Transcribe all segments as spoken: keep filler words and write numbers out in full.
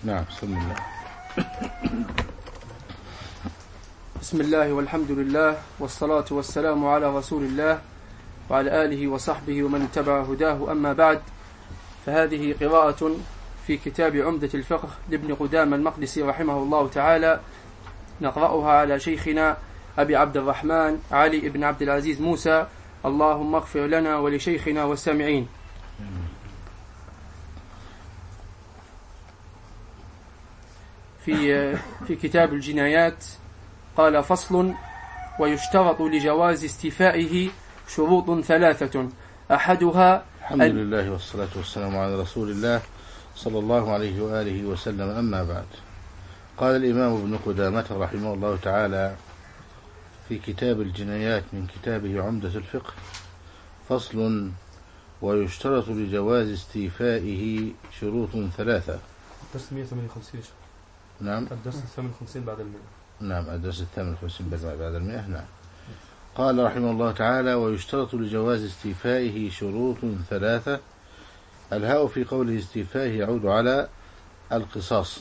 نعم. بسم الله. بسم الله والحمد لله والصلاة والسلام على رسول الله وعلى آله وصحبه ومن اتبع هداه. أما بعد، فهذه قراءة في كتاب عمدة الفقه لابن قدامة المقدسي رحمه الله تعالى، نقرأها على شيخنا أبي عبد الرحمن علي بن عبد العزيز موسى، اللهم اغفر لنا ولشيخنا والسامعين. في في كتاب الجنايات قال: فصل: ويشترط لجواز استيفائه شروط ثلاثة، أحدها الحمد لله والصلاة والسلام على رسول الله صلى الله عليه وآله وسلم. أما بعد، قال الإمام ابن قدامة رحمه الله تعالى في كتاب الجنايات من كتابه عمدة الفقه: فصل: ويشترط لجواز استيفائه شروط ثلاثة. الدرس مئة وثمانية وخمسين. نعم. الدرس الثامن والخمسين بعد المئة. نعم. الدرس الثامن والخمسين بعد المئة. نعم. قال رحمه الله تعالى: ويشترط لجواز استيفائه شروط ثلاثة. الهاء في قوله استيفائه يعود على القصاص،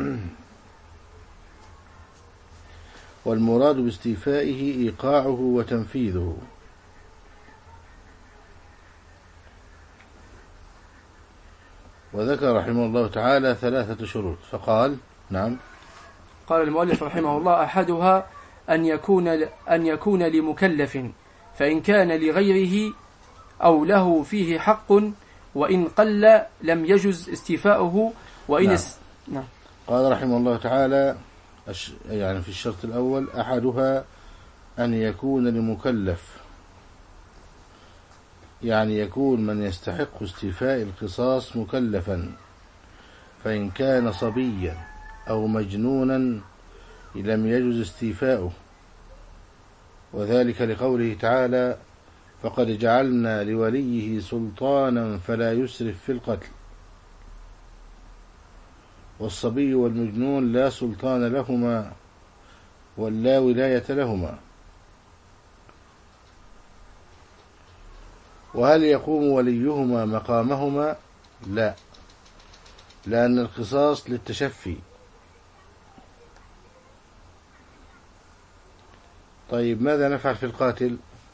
والمراد باستيفائه إيقاعه وتنفيذه. وذكر رحمه الله تعالى ثلاثة شروط فقال: نعم. قال المؤلف رحمه الله: أحدها أن يكون أن يكون لمكلف، فإن كان لغيره أو له فيه حق وإن قل لم يجز استيفاؤه. وإن نعم. اس... نعم. قال رحمه الله تعالى يعني في الشرط الأول: أحدها أن يكون لمكلف، يعني يكون من يستحق استيفاء القصاص مكلفا، فإن كان صبيا أو مجنونا لم يجز استيفاؤه، وذلك لقوله تعالى: فقد جعلنا لوليه سلطانا فلا يسرف في القتل. والصبي والمجنون لا سلطان لهما ولا ولاية لهما. وهل يقوم وليهما مقامهما؟ لا، لأن القصاص للتشفي. طيب، ماذا نفعل في القاتل؟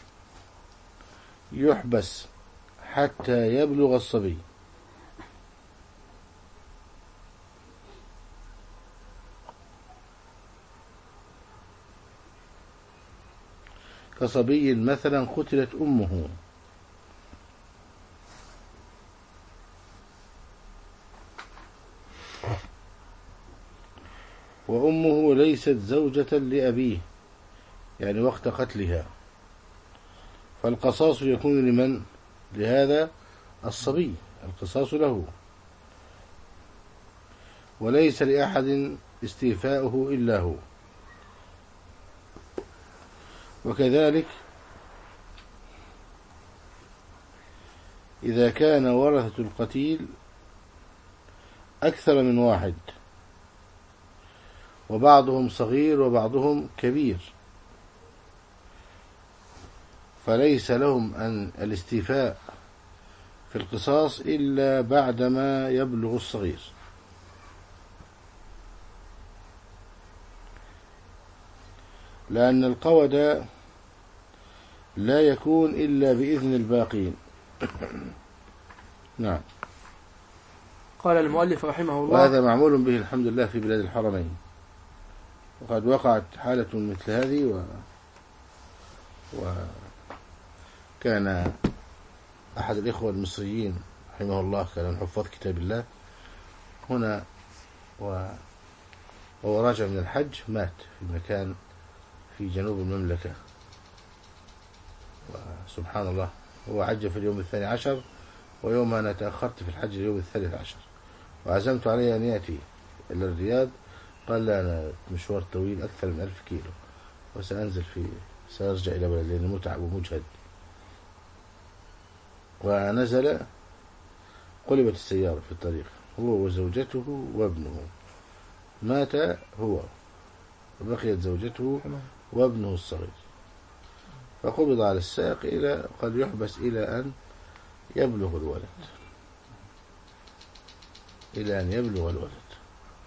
يحبس حتى يبلغ الصبي. كصبي مثلا قتلت أمه، وأمه ليست زوجة لأبيه يعني وقت قتلها، فالقصاص يكون لمن؟ لهذا الصبي، القصاص له، وليس لأحد استيفاؤه إلا هو. وكذلك إذا كان ورثة القتيل أكثر من واحد، وبعضهم صغير وبعضهم كبير، فليس لهم أن الاستيفاء في القصاص إلا بعدما يبلغ الصغير. لأن القود لا يكون إلا بإذن الباقين. نعم. قال المؤلف رحمه الله: وهذا معمول به الحمد لله في بلاد الحرمين، وقد وقعت حالة مثل هذه، و... وكان أحد الإخوة المصريين رحمه الله كان من حفاظ كتاب الله هنا، و... وهو راجع من الحج مات في مكان في جنوب المملكة، وسبحان الله هو حج في اليوم الثاني عشر، ويوم أنا تأخرت في الحج اليوم الثالث عشر، وعزمت عليه أن يأتي إلى الرياض. قال: لا، أنا مشوار طويل أكثر من ألف كيلو، وسأنزل في سأرجع إلى بلد لأنه متعب ومجهد. ونزل، قلبت السيارة في الطريق، هو وزوجته وابنه، مات هو وبقيت زوجته وابنه الصغير، فقبض على الساق إلى قد يحبس إلى أن يبلغ الولد إلى أن يبلغ الولد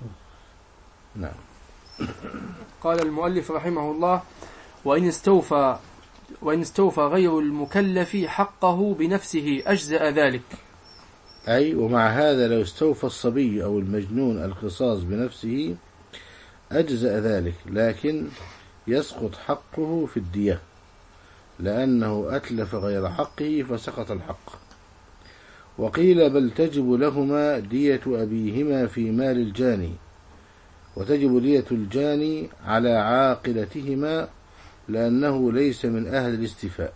نعم. قال المؤلف رحمه الله: وإن استوفى وإن استوفى غير المكلف حقه بنفسه أجزأ ذلك. أي ومع هذا لو استوفى الصبي أو المجنون القصاص بنفسه أجزأ ذلك، لكن يسقط حقه في الدية لأنه أتلف غير حقه فسقط الحق. وقيل بل تجب لهما دية أبيهما في مال الجاني، وتجب دية الجاني على عاقلتهما لأنه ليس من أهل الاستيفاء.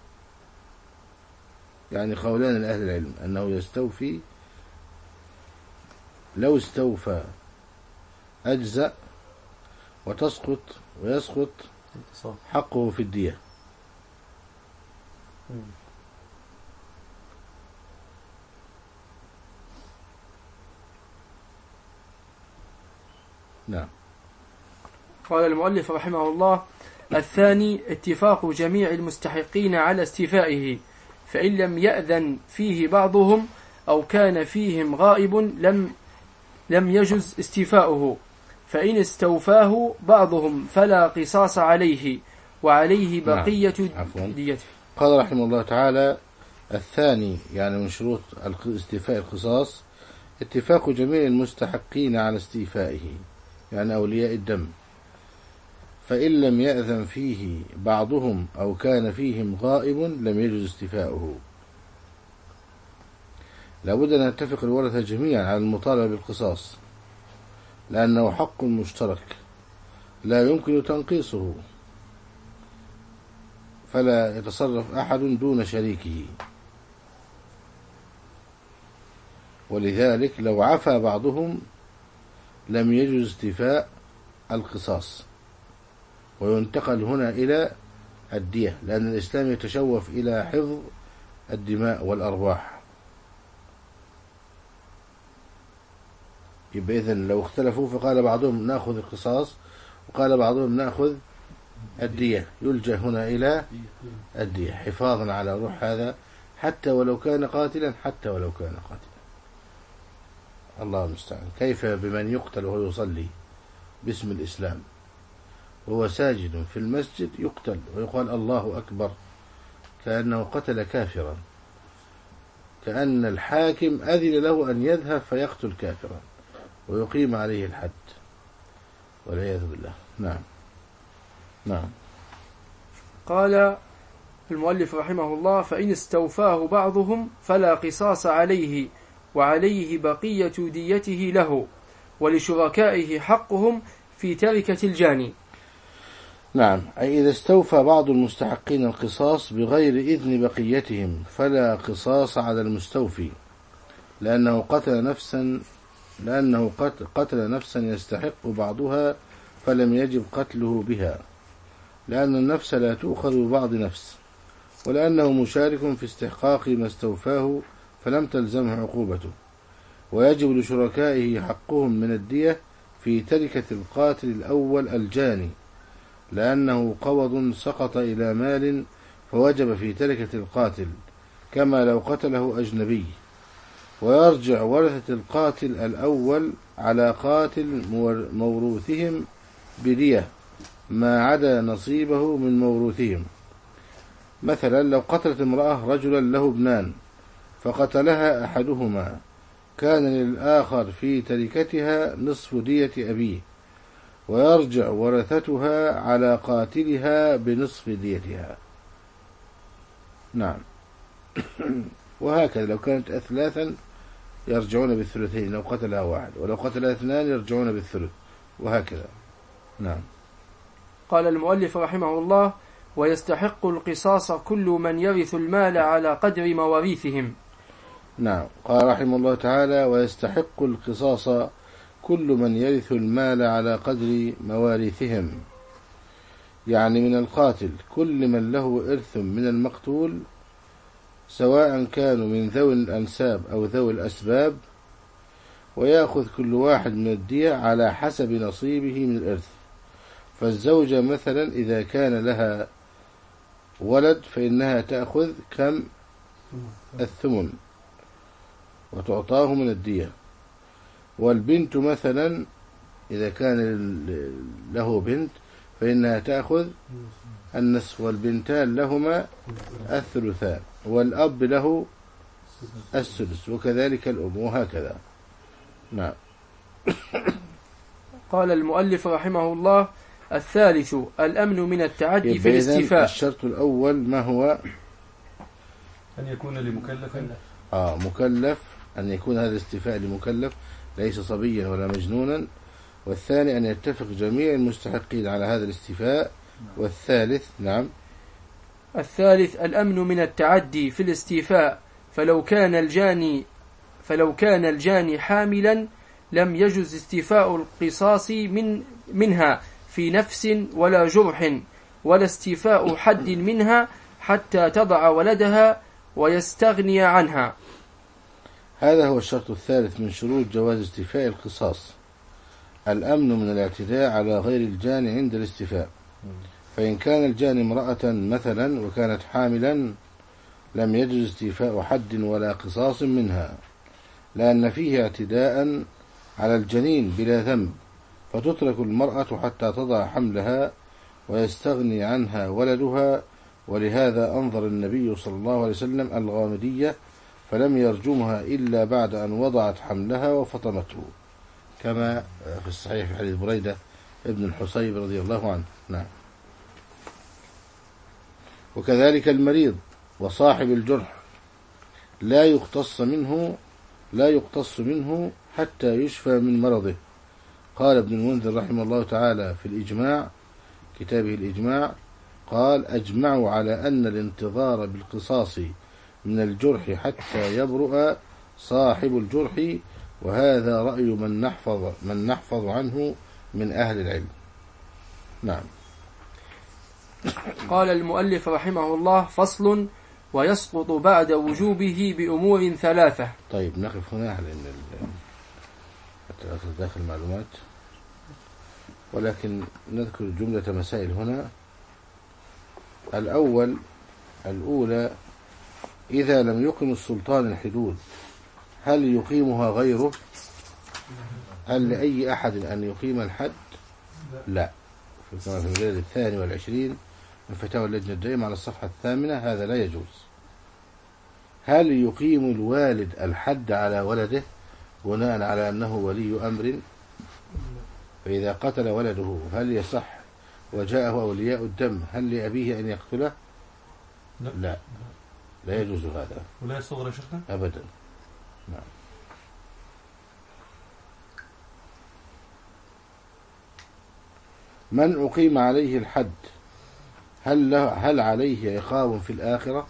يعني قولان لأهل العلم أنه يستوفي، لو استوفى أجزأ وتسقط ويسقط حقه في الدية. نعم. قال المؤلف رحمه الله: الثاني اتفاق جميع المستحقين على استيفائه، فإن لم يأذن فيه بعضهم أو كان فيهم غائب لم لم يجز استيفاؤه، فإن استوفاه بعضهم فلا قصاص عليه وعليه بقية نعم. ديته. قال رحمه الله تعالى: الثاني يعني من شروط استيفاء القصاص اتفاق جميع المستحقين على استيفائه، يعني أولياء الدم، فإن لم يأذن فيه بعضهم أو كان فيهم غائب لم يجوز استيفاؤه. لابد أن يتفق الورثة جميعا على المطالبة بالقصاص، لأنه حق مشترك لا يمكن تنقيصه، فلا يتصرف أحد دون شريكه. ولذلك لو عفى بعضهم لم يجوز استيفاء القصاص، وينتقل هنا إلى الدية، لأن الإسلام يتشوف إلى حفظ الدماء والأرواح. يبقى إذن لو اختلفوا فقال بعضهم نأخذ القصاص وقال بعضهم نأخذ الدية، يلجأ هنا إلى الدية حفاظا على روح هذا، حتى ولو كان قاتلا حتى ولو كان قاتلا. الله المستعان. كيف بمن يقتل وهو يصلي باسم الإسلام وهو ساجد في المسجد يقتل ويقال الله أكبر كأنه قتل كافرا، كأن الحاكم أذن له أن يذهب فيقتل كافرا ويقيم عليه الحد والعياذ بالله. نعم. نعم. قال المؤلف رحمه الله: فإن استوفاه بعضهم فلا قصاص عليه وعليه بقية ديته له، ولشركائه حقهم في تركة الجاني. نعم. أي إذا استوفى بعض المستحقين القصاص بغير إذن بقيتهم فلا قصاص على المستوفي، لأنه قتل نفسا لأنه قتل نفسا يستحق بعضها فلم يجب قتله بها، لأن النفس لا تؤخذ ببعض نفس، ولأنه مشارك في استحقاق ما استوفاه فلم تلزمه عقوبته. ويجب لشركائه حقهم من الدية في تركة القاتل الأول الجاني، لأنه قوض سقط إلى مال فوجب في تركة القاتل كما لو قتله أجنبي. ويرجع ورثة القاتل الأول على قاتل موروثهم بدية ما عدا نصيبه من موروثهم. مثلا لو قتلت امرأة رجلا له ابنان فقتلها أحدهما، كان للآخر في تركتها نصف دية أبيه، ويرجع ورثتها على قاتلها بنصف ديتها. نعم. وهكذا لو كانت أثلاثا يرجعون بالثلثين لو قتلها واحد، ولو قتلها اثنان يرجعون بالثلث، وهكذا. نعم. قال المؤلف رحمه الله: ويستحق القصاص كل من يرث المال على قدر مواريثهم. نعم. قال رحمه الله تعالى: ويستحق القصاص كل من يرث المال على قدر مواريثهم، يعني من القاتل كل من له إرث من المقتول، سواء كانوا من ذوي الأنساب أو ذوي الأسباب، ويأخذ كل واحد من الدية على حسب نصيبه من الإرث. فالزوجة مثلا إذا كان لها ولد فإنها تأخذ كم؟ الثمن وتعطاه من الدية. والبنت مثلا إذا كان له بنت فإنها تأخذ النصف، والبنتان لهما الثلثان، والأب له السدس، وكذلك الأم، وهكذا. نعم. قال المؤلف رحمه الله: الثالث الأمن من التعدي في الاستيفاء. الشرط الأول ما هو؟ أن يكون لمكلف آه مكلف، أن يكون هذا الاستيفاء لمكلف ليس صبيا ولا مجنونا. والثاني أن يتفق جميع المستحقين على هذا الاستيفاء. والثالث نعم الثالث الأمن من التعدي في الاستيفاء، فلو كان الجاني فلو كان الجاني حاملا لم يجز استيفاء القصاص من منها في نفس ولا جرح، ولا استيفاء حد منها حتى تضع ولدها ويستغني عنها. هذا هو الشرط الثالث من شروط جواز استيفاء القصاص: الأمن من الاعتداء على غير الجاني عند الاستيفاء. فإن كان الجاني امرأة مثلا وكانت حاملا لم يجوز استيفاء حد ولا قصاص منها، لأن فيه اعتداء على الجنين بلا ذنب، فتترك المرأة حتى تضع حملها ويستغني عنها ولدها. ولهذا أنظر النبي صلى الله عليه وسلم الغامدية فلم يرجمها إلا بعد أن وضعت حملها وفطمته، كما في الصحيح في حديث بريدة ابن الحصيب رضي الله عنه. نعم. وكذلك المريض وصاحب الجرح لا يقتص منه لا يقتص منه حتى يشفى من مرضه. قال ابن المنذر رحمه الله تعالى في الإجماع، كتابه الإجماع، قال: أجمعوا على أن الانتظار بالقصاص من الجرح حتى يبرؤ صاحب الجرح، وهذا رأي من نحفظ من نحفظ عنه من أهل العلم. نعم. قال المؤلف رحمه الله: فصل: ويسقط بعد وجوبه بأمور ثلاثة. طيب نقف هنا لأن حتى داخل المعلومات، ولكن نذكر جملة مسائل هنا. الأول الأولى: إذا لم يقم السلطان الحدود هل يقيمها غيره؟ هل لأي أحد أن يقيم الحد؟ لا. في المجلد الثاني والعشرين من فتاوى اللجنة الدائمة على الصفحة الثامنة هذا لا يجوز. هل يقيم الوالد الحد على ولده بناء على أنه ولي أمر؟ فإذا قتل ولده هل يصح وجاءه أولياء الدم هل لأبيه أن يقتله؟ لا لا, لا يجوز هذا. ولا يصغر شيخنا أبدا. نعم. من أقيم عليه الحد هل له هل عليه عقاب في الآخرة؟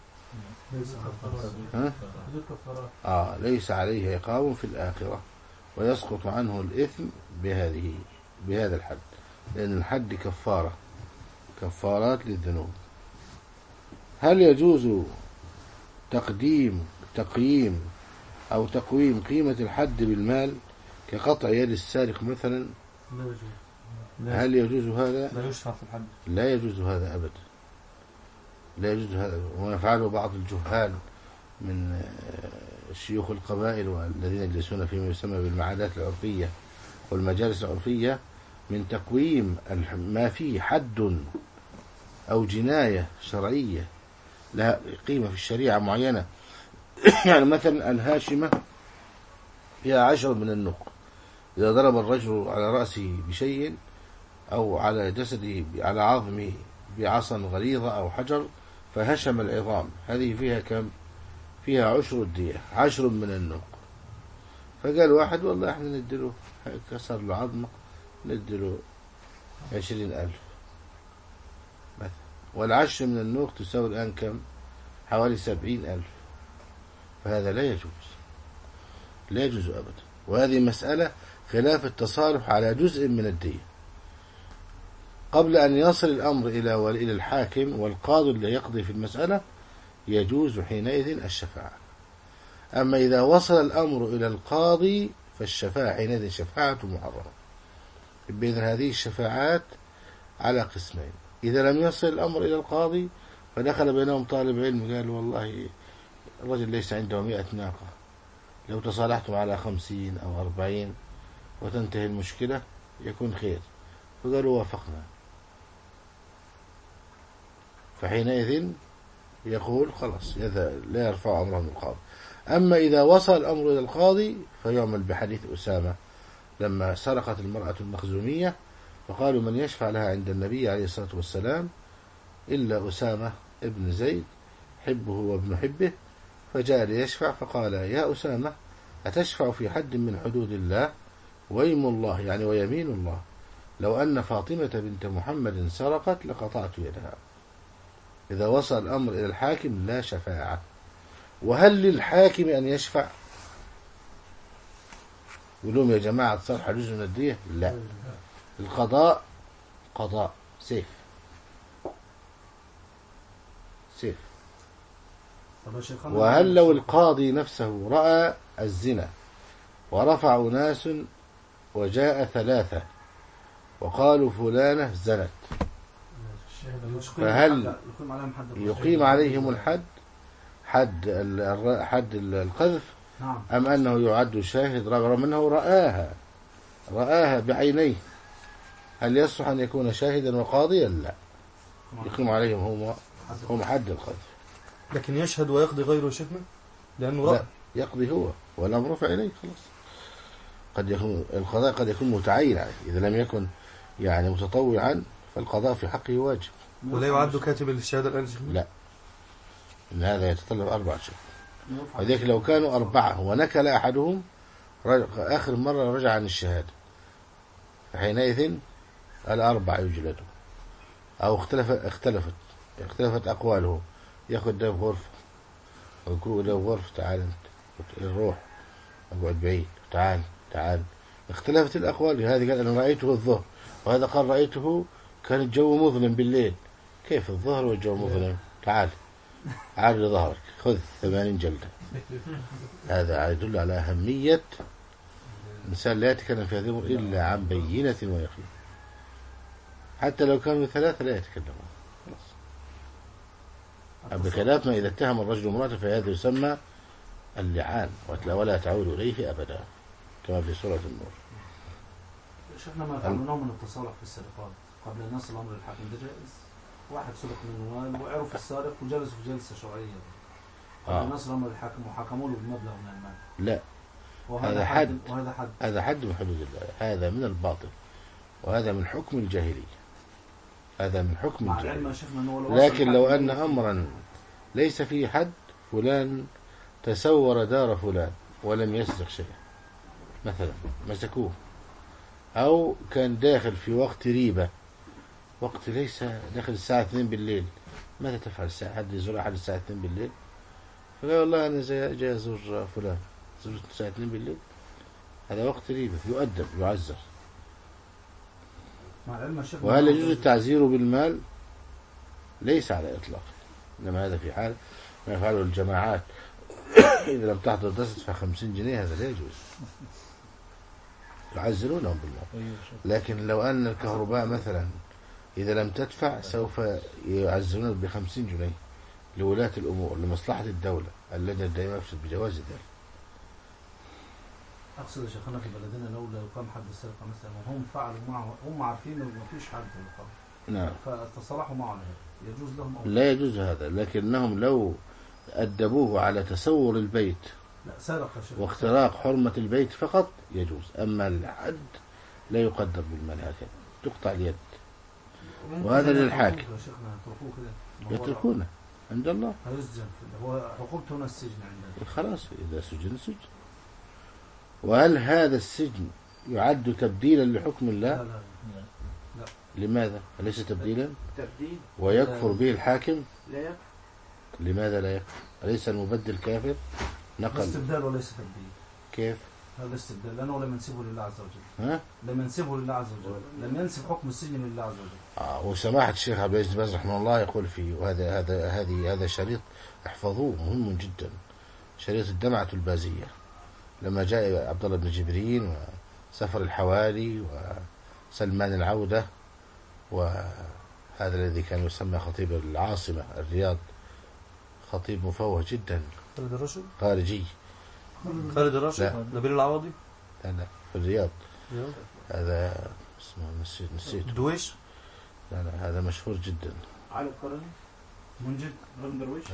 ها؟ آه ليس عليه عقاب في الآخرة، ويسقط عنه الإثم بهذه بهذا الحد، لأن الحد كفارة كفارات للذنوب. هل يجوز تقديم تقييم أو تقويم قيمة الحد بالمال كقطع يد السارق مثلا؟ لا يجوز. هل يجوز هذا؟ لا يشرع في الحد. لا يجوز هذا أبدا، لا يجوز هذا. ويفعله بعض الجهال من شيوخ القبائل والذين يجلسون فيما يسمى بالمعادات العرفية والمجالس العرفية من تقويم ما فيه حد أو جناية شرعية لها قيمة في الشريعة معينة. يعني مثلا الهاشمة فيها عشر من النقط، إذا ضرب الرجل على رأسه بشيء أو على جسده على عظمه بعصا غليظة أو حجر فهشم العظام، هذه فيها كم؟ فيها عشر الدية، عشر من النقط. فقال واحد والله احنا نديله كسر له عظمه نديله عشرين ألف مثلا، والعشر من النقط تساوي الآن كم؟ حوالي سبعين ألف. فهذا لا يجوز، لا يجوز أبدا. وهذه مسألة خلاف التصالح على جزء من الدية. قبل أن يصل الأمر إلى إلى الحاكم والقاضي اللي يقضي في المسألة يجوز حينئذ الشفاعة. أما إذا وصل الأمر إلى القاضي فالشفاعة حينئذ شفاعة محرمة. بإذن هذه الشفاعات على قسمين: إذا لم يصل الأمر إلى القاضي فدخل بينهم طالب علم قال والله الرجل ليس عنده مئة ناقة، لو تصالحتم على خمسين أو أربعين وتنتهي المشكلة يكون خير. فقالوا وافقنا. فحينئذ يقول خلاص لا يرفع أمره من القاضي. أما إذا وصل الأمر إلى القاضي فيعمل بحديث أسامة لما سرقت المرأة المخزومية فقالوا من يشفع لها عند النبي عليه الصلاة والسلام إلا أسامة ابن زيد حبه وابن حبه، فجاء ليشفع فقال يا أسامة أتشفع في حد من حدود الله؟ ويم الله يعني ويمين الله لو أن فاطمة بنت محمد سرقت لقطعت يدها. إذا وصل الأمر إلى الحاكم لا شفاعة. وهل للحاكم أن يشفع؟ يقولون يا جماعة صالح جزء من الدية؟ لا. القضاء قضاء سيف سيف. وهل لو القاضي نفسه رأى الزنا ورفع ناس وجاء ثلاثة وقالوا فلانة زنت فهل يقيم عليهم الحد حد حد القذف أم أنه يعد شاهد رغم أنه رآها رآها بعينيه؟ هل يصح أن يكون شاهدا وقاضيا؟ لا، يقيم عليهم هم هم حد القذف. لكن يشهد ويقضي غيره شيخنا لأنه رأى. لا، يقضي هو والأمر رفع إليه خلاص. قد يكون القضاء قد يكون متعين عليه إذا لم يكن يعني متطوعا فالقضاء في حقه واجب. ولا يعد كاتب الشهادة الآن شيخنا؟ لا، إن هذا يتطلب أربع شهور. وذلك لو كانوا أربعة ونكل أحدهم آخر مرة رجع عن الشهادة فحينئذ الأربع يجلدوا. أو اختلف اختلفت اختلفت أقوالهم يأخذ ده بغرفة أو يكون ده بغرفة تعال الروح أقعد بعيد تعال تعال. اختلفت الأقوال. هذه قال أنا رأيته الظهر وهذا قال رأيته كان الجو مظلم بالليل. كيف الظهر والجو مظلم؟ تعال عاد لظهرك خذ ثمانين جلدة. هذا يدل على أهمية الإنسان لا يتكلم في هذه الأمور إلا عن بينة ويقين. حتى لو كانوا ثلاثة لا يتكلمون خلاص. بخلاف ما إذا اتهم الرجل امرأته فهذا يسمى اللعان ولا تعود إليه أبدا كما في سورة النور. شفنا ما يفعلونه من التصالح في السرقات قبل أن يصل الأمر للحاكم ده جائز. واحد سرق من مال وعرف السارق وجلس في جلسة شرعية قبل أن يصل الأمر للحاكم وحكموا له بمبلغ من المال. لا، هذا حد وهذا حد هذا حد من حدود الله. هذا من الباطل وهذا من حكم الجاهلية. هذا من حكم الجاهلية. لكن لو أن أمرا ليس فيه حد فلان تسور دار فلان ولم يسرق شيئا مثلا مسكوه أو كان داخل في وقت ريبة وقت ليس داخل الساعة اثنين بالليل ماذا تفعل الساعة حد يزور أحد الساعة اثنين بالليل فقال والله أنا جاي أزور فلان زرت الساعة اثنين بالليل هذا وقت ريبة يؤدب يعزر. وهل يجوز التعزير بالمال؟ ليس على إطلاق، إنما هذا في حال ما يفعله الجماعات إذا لم تحضر درس تدفع خمسين جنيه هذا لا يجوز يعزلونهم بالمال. لكن لو أن الكهرباء مثلا إذا لم تدفع سوف يعزلونك بخمسين جنيه لولاة الأمور لمصلحة الدولة الذي دائما يفسد بجواز ذلك. أقصد يا شيخنا في بلدنا لو لو قام حد السرقة مثلا وهم فعلوا معه هم عارفين إنه ما فيش حد في القاضي نعم فتصالحوا معه يجوز لهم أو لا يجوز هذا. لكنهم لو أدبوه على تسور البيت لا سرق واختراق حرمة البيت فقط يجوز. أما الحد لا يقدر بالمال هكذا تقطع اليد وهذا للحاكم يتركونه عند الله. هو عقوبته هنا السجن عندنا خلاص إذا سجن سجن. وهل هذا السجن يعد تبديلا لحكم الله؟ لا لا لا. لماذا؟ أليس تبديلا؟ تبديل ويكفر به الحاكم؟ لا يكفر. لماذا لا يكفر؟ أليس المبدل كافر؟ نقل استبدال وليس تبديل. كيف؟ هذا استبدال لأنه لم ينسبه لله عز وجل. ها؟ لم ينسبه لله عز وجل، لم ينسب حكم السجن لله عز وجل. آه وسماحة الشيخ عبد العزيز باز رحمه الله يقول فيه وهذا هذا هذه هذا شريط احفظوه مهم جدا شريط الدمعة البازية لما جاء عبد الله بن جبرين وسفر الحوالي وسلمان العودة وهذا الذي كان يسمى خطيب العاصمة الرياض خطيب مفوه جدا خالد الراشد خارجي خالد الراشد نبيل العوضي لا لا في الرياض هذا اسمه نسيت نسيت دويش. لا لا هذا مشهور جدا. علي القرني منجد ابن درويش.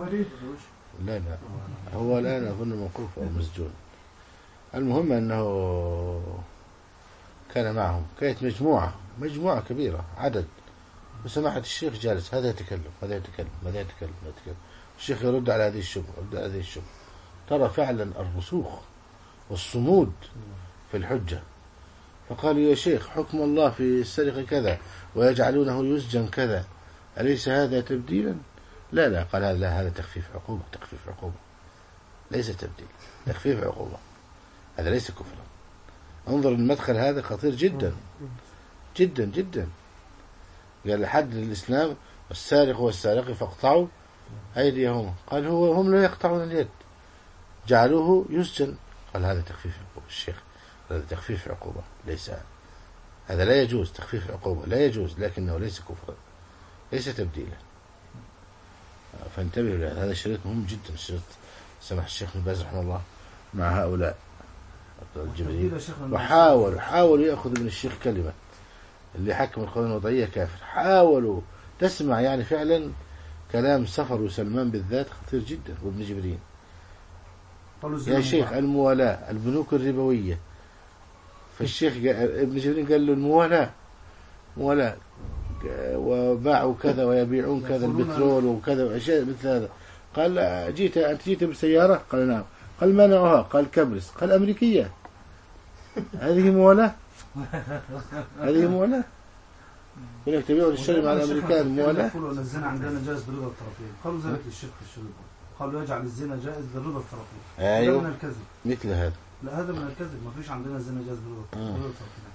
لا لا هو الآن أظن موقوف أو مسجون. المهم أنه كان معهم، كانت مجموعة مجموعة كبيرة عدد، وسماحة الشيخ جالس، هذا يتكلم هذا يتكلم هذا يتكلم هذا يتكلم، الشيخ يرد على هذه الشبهة يرد على هذه الشبهة. ترى فعلا الرسوخ والصمود في الحجة. فقالوا يا شيخ حكم الله في السرقة كذا ويجعلونه يسجن كذا، أليس هذا تبديلا؟ لا لا قال هذا لا، هذا تخفيف عقوبة تخفيف عقوبة ليس تبديل، تخفيف عقوبة، هذا ليس كفرا. انظر المدخل هذا خطير جدا جدا جدا. قال حد للإسلام والسارق والسارق فاقطعوا أيديهم، قال هو هم لا يقطعون اليد، جعلوه يسجن، قال هذا تخفيف عقوبة. الشيخ هذا تخفيف عقوبة، ليس هذا لا يجوز، تخفيف عقوبة لا يجوز، لكنه ليس كفرا ليس تبديلا. فانتبهوا لهذا، هذا شريط مهم جدا، شريط سمح الشيخ ابن باز رحمه الله مع هؤلاء الجبريل، وحاولوا حاولوا يأخذوا من الشيخ كلمة اللي حكم القانون الوضعية كافر، حاولوا تسمع يعني فعلا كلام سفر وسلمان بالذات خطير جدا، وابن جبريل يا شيخ الموالاة البنوك الربوية. فالشيخ ابن جبريل قال له الموالاة موالاة وباعوا كذا ويبيعون كذا البترول وكذا وأشياء مثل هذا. قال جيت أنت جيت بالسيارة؟ قال نعم. قال ما نوعها؟ قال كبرس. قال أمريكية. هذه موالاة؟ هذه موالاة؟ يقول لك تبيعوا للشري مع الأمريكان موالاة؟ قالوا الزنا عندنا جائز برضا الطرفين، قالوا ذلك للشيخ في الشريط، قالوا يجعل الزنا جائز برضا الطرفين. أيوه هذا من الكذب، مثل هذا. لا هذا من الكذب، ما فيش عندنا الزنا جائز برضا الطرفين.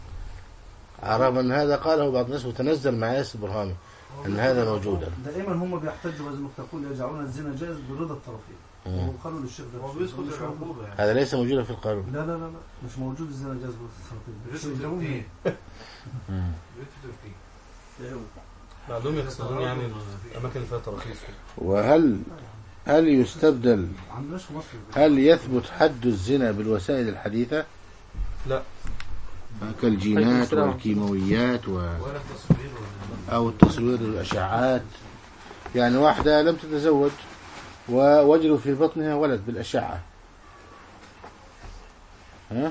رغم أن هذا قاله بعض الناس وتنزل مع ياسر برهامي أن هذا موجودا. دائما هم بيحتجوا بهذه النقطة، يقول يجعلون الزنا جائز برضا الطرفين، وقالوا للشيخ ده هذا ليس موجودا في القانون. لا لا لا لا مش موجود الزنا جائز برضا الطرفين. معلوم يقصدون يعني الأماكن اللي فيها تراخيص. وهل هل يستبدل هل يثبت حد الزنا بالوسائل الحديثة؟ لا، كالجينات والكيماويات و... أو التصوير والأشعاعات. يعني واحدة لم تتزوج ووجدوا في بطنها ولد بالأشعة، ها؟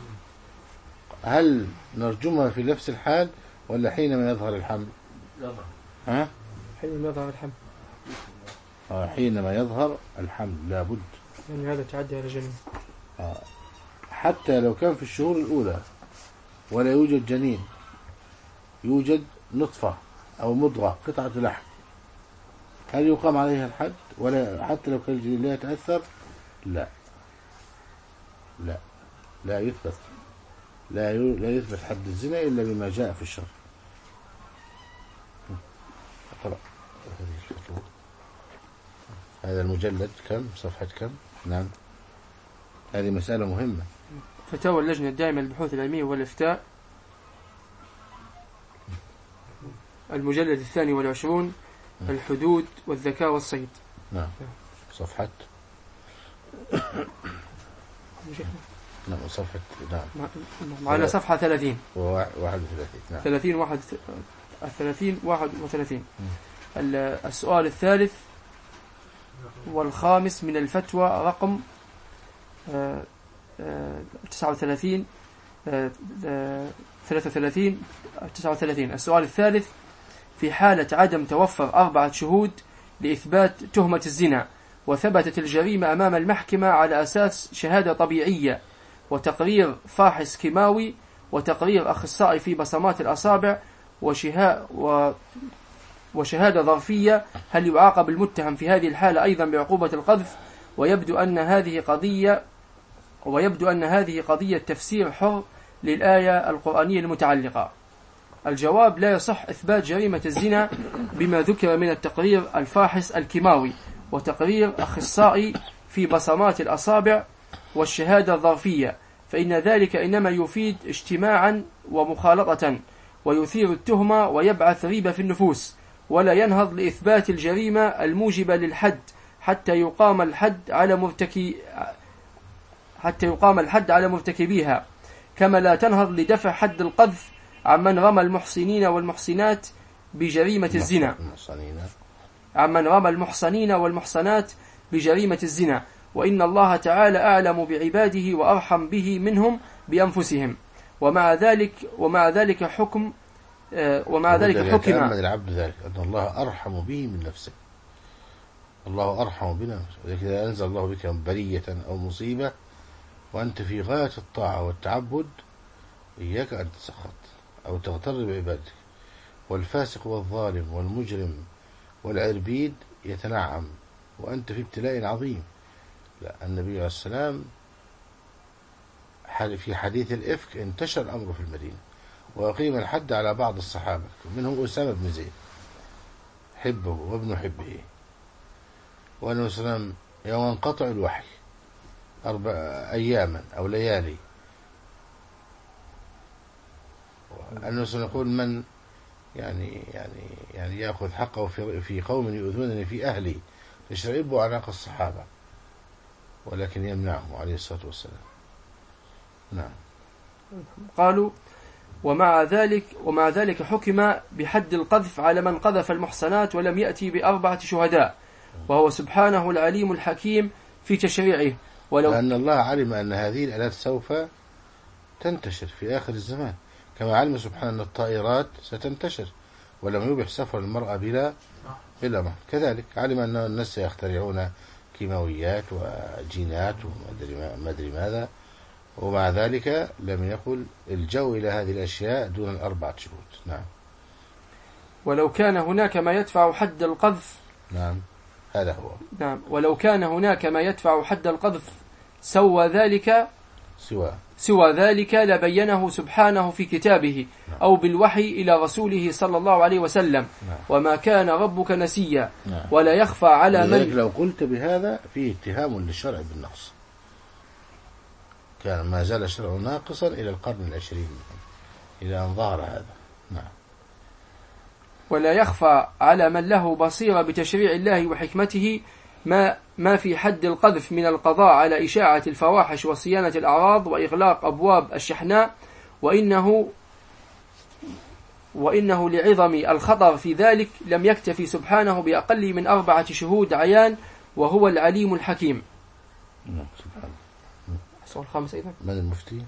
هل نرجمها في نفس الحال ولا حينما يظهر الحمل؟ ها؟ حينما يظهر الحمل. آه حينما يظهر الحمل لابد، يعني هذا تعدي على جنين. آه حتى لو كان في الشهور الأولى ولا يوجد جنين، يوجد نطفة أو مضغة قطعة لحم، هل يقام عليها الحد؟ ولا حتى لو كان الجنين لا يتأثر؟ لا لا لا يثبت لا لا يثبت حد الزنا إلا بما جاء في الشرع. اقرأ هذه الفتوى. هذا المجلد كم؟ صفحة كم؟ نعم، هذه مسألة مهمة. فتاوى اللجنة الدائمة للبحوث العلمية والإفتاء، المجلد الثاني والعشرون، الحدود والذكاء والصيد. نعم، صفحة نعم صفحة نعم معنا صفحة ثلاثين وواحد وثلاثين. نعم ثلاثين واحد الثلاثين واحد وثلاثين. السؤال الثالث والخامس من الفتوى رقم تسعة وثلاثين ثلاثة وثلاثين تسعة وثلاثين. السؤال الثالث: في حالة عدم توفر أربعة شهود لإثبات تهمة الزنا وثبتت الجريمة أمام المحكمة على أساس شهادة طبيعية وتقرير فاحص كيماوي وتقرير أخصائي في بصمات الأصابع وشها وشهادة ظرفية، هل يعاقب المتهم في هذه الحالة أيضا بعقوبة القذف؟ ويبدو أن هذه قضية ويبدو أن هذه قضية تفسير حر للآية القرآنية المتعلقة. الجواب: لا يصح إثبات جريمة الزنا بما ذكر من التقرير الفاحص الكيماوي وتقرير أخصائي في بصمات الأصابع والشهادة الظرفية، فإن ذلك إنما يفيد اجتماعا ومخالطة ويثير التهمة ويبعث ريبة في النفوس، ولا ينهض لإثبات الجريمة الموجبة للحد حتى يقام الحد على مرتكي حتى يقام الحد على مرتكبيها. كما لا تنهض لدفع حد القذف عمن رمى المحصنين والمحصنات بجريمة الزنا عمن رمى المحصنين والمحصنات بجريمة الزنا، وإن الله تعالى أعلم بعباده وأرحم به منهم بأنفسهم. ومع ذلك ومع ذلك حكم ومع ذلك حكم العبد ذلك أن الله أرحم به من نفسه. الله أرحم بنا، ولكن إذا أنزل الله بك برية أو مصيبة وأنت في غاية الطاعة والتعبد إياك أن تسخط أو تغتر بعبادك. والفاسق والظالم والمجرم والعربيد يتنعم وأنت في ابتلاء عظيم. لا، النبي عليه السلام في حديث الإفك انتشر الأمر في المدينة وأقيم الحد على بعض الصحابة منهم أسامة بن زيد حبه وابن حبه. وأنه السلام يوم انقطع الوحي أربع أياما أو ليالي، أنه سنقول من يعني يعني يعني يأخذ حقه في في قوم يؤذونني في أهلي فيشربوا أعناق الصحابة، ولكن يمنعه عليه الصلاة والسلام. نعم. قالوا ومع ذلك ومع ذلك حكم بحد القذف على من قذف المحصنات ولم يأتي بأربعة شهداء، وهو سبحانه العليم الحكيم في تشريعه. ولو لأن الله علم أن هذه الآلات سوف تنتشر في آخر الزمان، كما علم سبحانه أن الطائرات ستنتشر ولم يبح سفر المرأة بلا بلا ما. كذلك علم أن الناس سيخترعون كيماويات وجينات وما أدري ماذا، ومع ذلك لم يقل الجو إلى هذه الأشياء دون الأربعة شهود. نعم. ولو كان هناك ما يدفع حد القذف. نعم هذا هو. نعم. ولو كان هناك ما يدفع حد القذف سوى ذلك سوى سوى ذلك لبينه سبحانه في كتابه نعم. أو بالوحي إلى رسوله صلى الله عليه وسلم. نعم. وما كان ربك نسيا. نعم. ولا يخفى على من. لو قلت بهذا فيه اتهام للشرع بالنقص، كان ما زال الشرع ناقصا إلى القرن العشرين إلى أن ظهر هذا. نعم. ولا يخفى على من له بصيرة بتشريع الله وحكمته ما ما في حد القذف من القضاء على إشاعة الفواحش وصيانة الأعراض وإغلاق أبواب الشحناء، وإنه وإنه لعظم الخطر في ذلك لم يكتفي سبحانه بأقل من أربعة شهود عيان، وهو العليم الحكيم. نعم سبحانه. السؤال الخامس أيضا من المفتي؟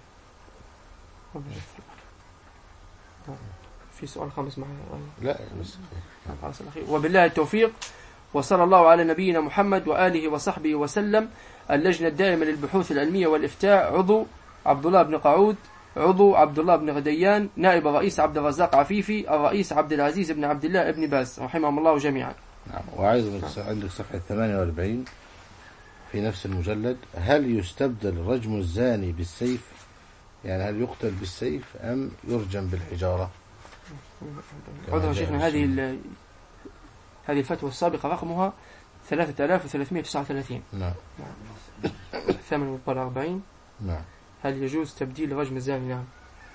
في سؤال خامس معي. لا بس. وبالله التوفيق، وصلى الله على نبينا محمد وآله وصحبه وسلم. اللجنة الدائمة للبحوث العلمية والإفتاء، عضو عبد الله بن قعود، عضو عبد الله بن غديان، نائب الرئيس عبد الرزاق عفيفي، الرئيس عبد العزيز بن عبد الله بن باز رحمهم الله جميعا. نعم. وعايز عندك صفحة ثمانية وأربعين في نفس المجلد، هل يستبدل رجم الزاني بالسيف؟ يعني هل يقتل بالسيف أم يرجم بالحجارة؟ عذرا شيخنا، هذه هذه الفتوى السابقة رقمها ثلاثة آلاف وثلاثمائة وتسعة وثلاثين. نعم. ثمانية وأربعين. نعم. هل يجوز تبديل رجم الزاني؟ نعم.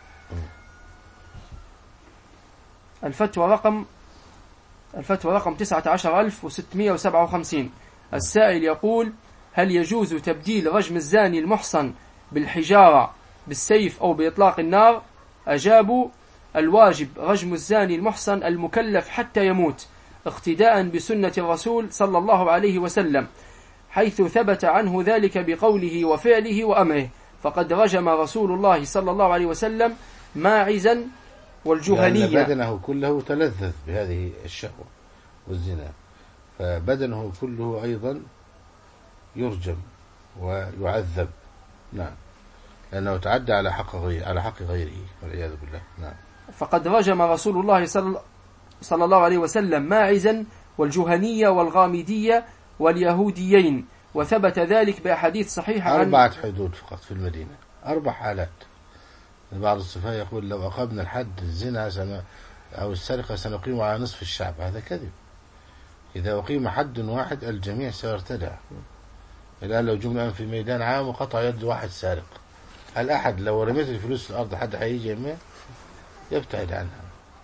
الفتوى رقم الفتوى رقم تسعة عشر ألف وستمائة وسبعة وخمسين. السائل يقول: هل يجوز تبديل رجم الزاني المحصن بالحجارة بالسيف أو بإطلاق النار؟ أجابوا: الواجب رجم الزاني المحصن المكلف حتى يموت، اقتداء بسنة الرسول صلى الله عليه وسلم، حيث ثبت عنه ذلك بقوله وفعله وأمره، فقد رجم رسول الله صلى الله عليه وسلم ماعزا والجهنية، لأن بدنه كله تلذذ بهذه الشهوة والزنا، فبدنه كله أيضا يرجم ويعذب. نعم، لأنه تعدى على حق غير على حق غيره والعياذ بالله. نعم. فقد رجم رسول الله صلى الله عليه وسلم ماعزا والجهنية والغامدية واليهوديين، وثبت ذلك بأحاديث صحيحة عن أربعة حدود فقط في المدينة، أربع حالات. بعض الصفاء يقول: لو أقمنا الحد الزنا سن... أو السرقة سنقيم على نصف الشعب. هذا كذب. إذا أقيم حد واحد الجميع سيرتدع. الآن لو جملة في ميدان عام وقطع يد واحد سارق، هل أحد لو رميت الفلوس في الأرض حد حيجي يمه؟ يبتعد عنها.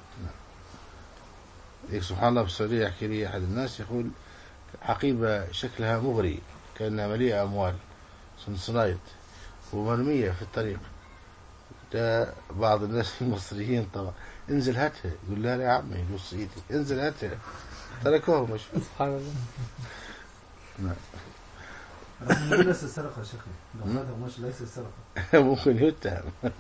نعم. سبحان الله، في السعودية يحكي لي أحد الناس يقول: حقيبة شكلها مغري كأنها مليئة أموال صنصنايت ومرمية في الطريق، ده بعض الناس المصريين طبعا انزل هاتها، يقول لا لا يا عمي يبص ايدي انزل هاتها، تركوه مش سبحان الله. نعم. ليس السرقة يا شيخنا، لو هذا مش ليس السرقة. ممكن يتهم.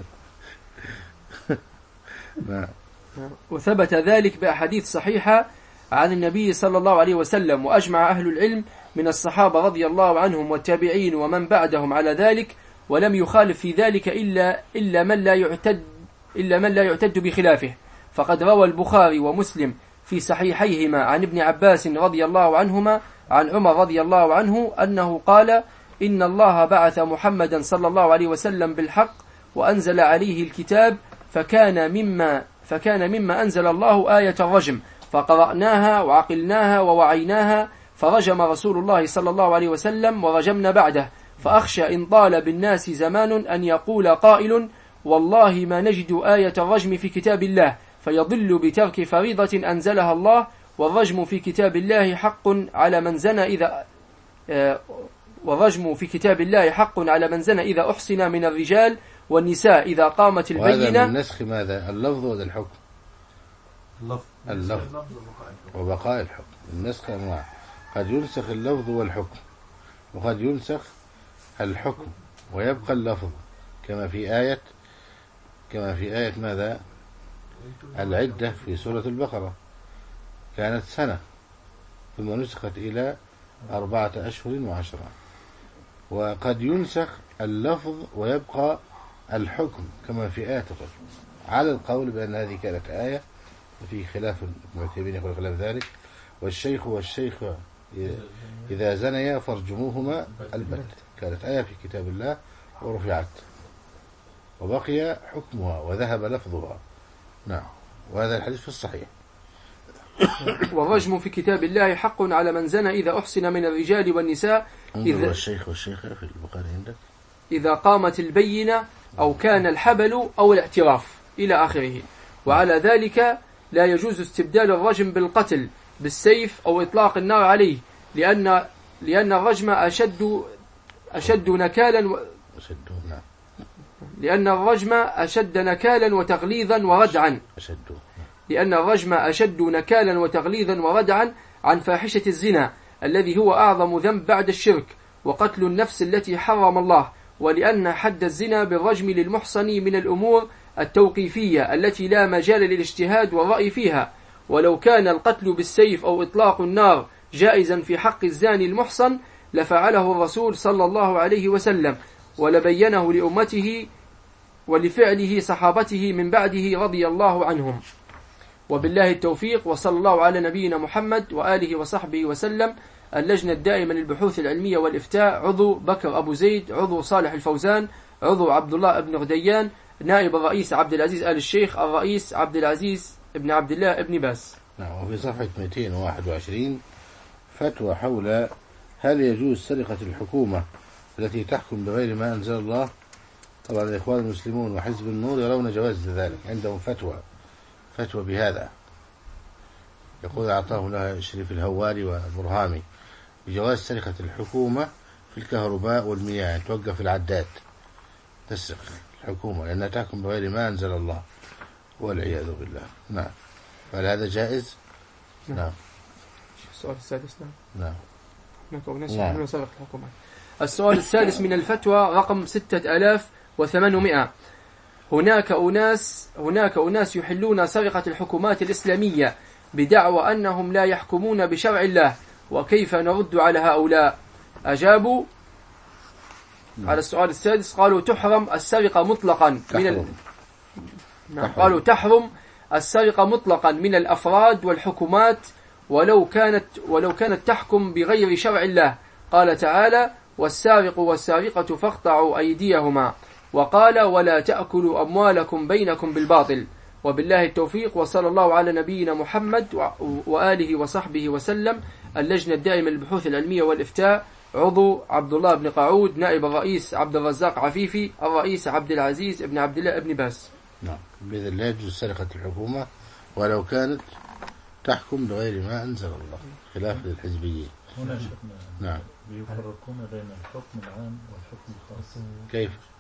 نعم. وثبت ذلك بأحاديث صحيحة عن النبي صلى الله عليه وسلم، وأجمع أهل العلم من الصحابة رضي الله عنهم والتابعين ومن بعدهم على ذلك، ولم يخالف في ذلك إلا إلا من لا يعتد إلا من لا يعتد بخلافه. فقد روى البخاري ومسلم في صحيحيهما عن ابن عباس رضي الله عنهما عن عمر رضي الله عنه أنه قال: إن الله بعث محمدا صلى الله عليه وسلم بالحق وأنزل عليه الكتاب، فكان مما فكان مما أنزل الله آية الرجم، فقرأناها وعقلناها ووعيناها، فرجم رسول الله صلى الله عليه وسلم ورجمنا بعده. فأخشى إن طال بالناس زمان أن يقول قائل: والله ما نجد آية الرجم في كتاب الله، فيضل بترك فريضة أنزلها الله. والرجم في كتاب الله حق على من زنى إذا آه والرجم في كتاب الله حق على من زنى إذا أحصن من الرجال والنساء إذا قامت البينة. وهذا من نسخ ماذا؟ اللفظ ولا الحكم؟ اللفظ. اللفظ وبقاء الحكم. النسخ أنواع، قد ينسخ اللفظ والحكم، وقد ينسخ الحكم ويبقى اللفظ، كما في آية كما في آية ماذا؟ العدة في سورة البقرة كانت سنة ثم نسخت إلى أربعة أشهر وعشرة. وقد ينسخ اللفظ ويبقى الحكم كما في آية الرجم، على القول بأن هذه كانت آية، وفي خلاف ابن عثيمين يقول خلاف ذلك. والشيخ والشيخ إذا زنيا فارجموهما البت، كانت آية في كتاب الله ورفعت وبقي حكمها وذهب لفظها. نعم. وهذا الحديث في الصحيح. والرجم في كتاب الله حق على من زنى إذا أحسن من الرجال والنساء، إذا الشيخ والشيخة في البخاري عندك إذا قامت البينة أو كان الحبل أو الاعتراف إلى آخره. وعلى ذلك لا يجوز استبدال الرجم بالقتل بالسيف أو إطلاق النار عليه، لأن لأن الرجم أشد أشد نكالا و... لأن الرجم أشد نكالا وتغليظا وردعا لأن الرجم أشد نكالا وتغليظا وردعا عن فاحشة الزنا الذي هو أعظم ذنب بعد الشرك وقتل النفس التي حرم الله، ولأن حد الزنا بالرجم للمحصن من الأمور التوقيفية التي لا مجال للاجتهاد والرأي فيها. ولو كان القتل بالسيف أو إطلاق النار جائزا في حق الزاني المحصن لفعله الرسول صلى الله عليه وسلم، ولبينه لأمته ولفعله صحابته من بعده رضي الله عنهم. وبالله التوفيق، وصلى الله على نبينا محمد وآله وصحبه وسلم. اللجنة الدائمة للبحوث العلمية والإفتاء: عضو بكر أبو زيد، عضو صالح الفوزان، عضو عبد الله بن غديان، نائب الرئيس عبد العزيز آل الشيخ، الرئيس عبد العزيز بن عبد الله بن باز. نعم. وفي صفحة مئتين وواحد وعشرين فتوى حول هل يجوز سرقة الحكومة التي تحكم بغير ما أنزل الله. طبعا الإخوان المسلمون وحزب النور يرون جواز ذلك، عندهم فتوى فتوى بهذا، يقول أعطاه لها شريف الهواري والبرهامي بجواز سرقة الحكومة في الكهرباء والمياه، توقف العداد تسرق الحكومة لأنها تحكم بغير ما أنزل الله والعياذ بالله. نعم. فهل هذا جائز؟ نعم. نعم. السؤال السادس. نعم. نعم. سرقة الحكومة. السؤال السادس من الفتوى رقم ستة آلاف وثمانمائة. هناك أناس هناك أناس يحلون سرقة الحكومات الإسلامية بدعوى أنهم لا يحكمون بشرع الله، وكيف نرد على هؤلاء؟ أجابوا نعم. على السؤال السادس قالوا تحرم السرقة مطلقا من ال... نعم. قالوا تحرم السرقة مطلقا من الأفراد والحكومات ولو كانت ولو كانت تحكم بغير شرع الله. قال تعالى: والسارق والسارقة فاقطعوا أيديهما، وقال: ولا تأكلوا أموالكم بينكم بالباطل. وبالله التوفيق، وصلى الله على نبينا محمد وآله وصحبه وسلم. اللجنة الدائمة للبحوث العلمية والإفتاء: عضو عبد الله بن قعود، نائب الرئيس عبد الرزاق عفيفي، الرئيس عبد العزيز بن عبد الله بن باز. نعم. بإذن الله يجوز سرقة الحكومة ولو كانت تحكم بغير ما أنزل الله، خلاف للحزبيين. هنا نعم. يفرقون بين الحكم العام والحكم الخاص. كيف؟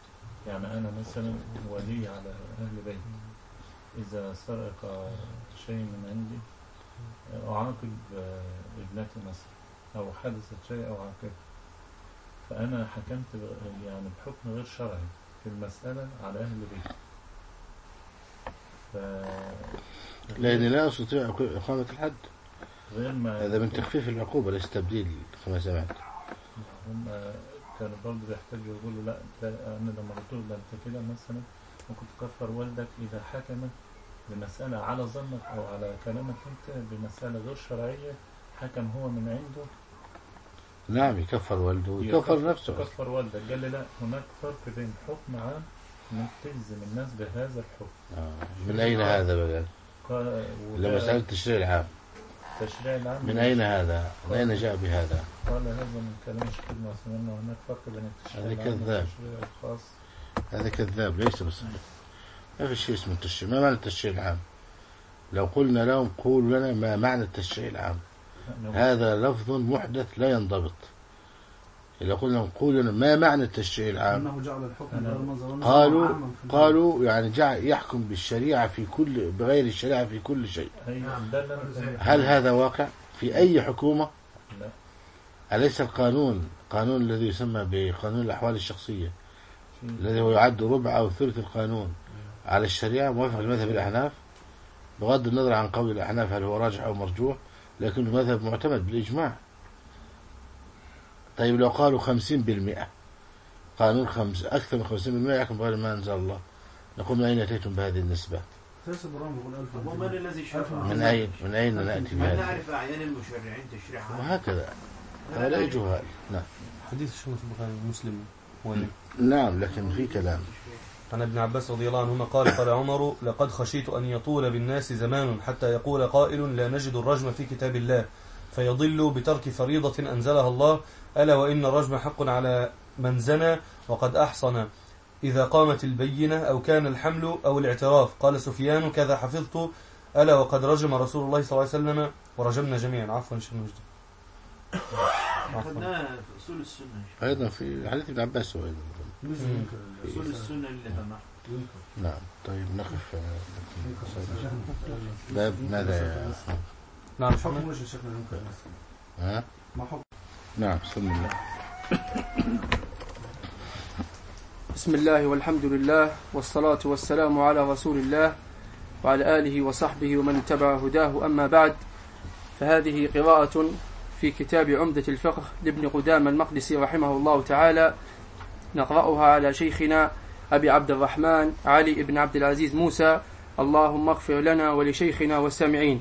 يعني أنا مثلا ولي على أهل بيت، إذا سرق شيء من عندي أعاقب ابنتي مثلا، أو حدثت شيء أو عاقبت، فأنا حكمت يعني بحكم غير شرعي في المسألة على أهل بيت. ف... لأني لا أستطيع إقامة الحد، غير ما هذا من تخفيف العقوبة ليس تبديل كما سمعت. هم كانوا برضه بيحتاجوا يقولوا لا أنا لما قلت له ده أنت كده مثلا ممكن تكفر والدك إذا حكمت بمسألة على ظنك أو على كلامك أنت بمسألة غير شرعية، حكم هو من عنده. نعم يكفر والده ويكفر نفسه. يكفر والدك. قال لي لا، هناك فرق بين حكم عام انك تلزم الناس بهذا الحكم. آه. من أين هذا بقى؟ لما مسألة التشريع العام. التشريع العام من أين هذا؟ من أين جاء بهذا؟ قال هذا من كلام الشيخ ابن عثيمين وهناك فرق بين التشريع العام والتشريع الخاص. هذا كذاب ليس بصحيح. ما في شيء اسمه التشريع. ما معنى التشريع العام؟ لو قلنا لهم قولوا لنا ما معنى التشريع العام، هذا لفظ محدث لا ينضبط. إذا قلنا قولوا لنا ما معنى التشريع العام، قالوا قالوا يعني جعل يحكم بالشريعة في كل بغير الشريعة في كل شيء. هل هذا واقع في أي حكومة؟ لا. أليس القانون قانون الذي يسمى بقانون الأحوال الشخصية الذي هو يعد ربع أو ثلث القانون على الشريعة موافق لمذهب الأحناف، بغض النظر عن قول الأحناف هل هو راجح أو مرجوح، لكن المذهب معتمد بالإجماع. طيب لو قالوا خمسين بالمئة قانون خمس أكثر من خمسين بالمئة يحكم بغير ما أنزل الله، نقول من أين أتيتم بهذه النسبة؟ من أين من أين نأتي بهذا؟ نعرف أعيان المشرعين تشريعها وهكذا هؤلاء جهال. نعم. حديث الشيخ البخاري مسلم هو نعم لكن في كلام. عن ابن عباس رضي الله عنهما قال قال عمر لقد خشيت أن يطول بالناس زمان حتى يقول قائل لا نجد الرجم في كتاب الله فيضل بترك فريضة أنزلها الله، ألا وإن الرجم حق على من زنى وقد أحصن إذا قامت البينة أو كان الحمل أو الاعتراف. قال سفيان كذا حفظت، ألا وقد رجم رسول الله صلى الله عليه وسلم ورجمنا جميعا. عفوا شيخ مجد. أخذناه في أصول السنة أيضا في حديث ابن عباس أيضا أصول السنة اللي لها. نعم. طيب نقف باب ماذا يا نعم حكم وش الشيخ ممكن ها ما حكم. نعم بسم الله. بسم الله والحمد لله والصلاة والسلام على رسول الله وعلى آله وصحبه ومن اتبع هداه. أما بعد، فهذه قراءة في كتاب عمدة الفقه لابن قدامة المقدسي رحمه الله تعالى، نقرأها على شيخنا أبي عبد الرحمن علي بن عبد العزيز موسى، اللهم اغفر لنا ولشيخنا والسامعين.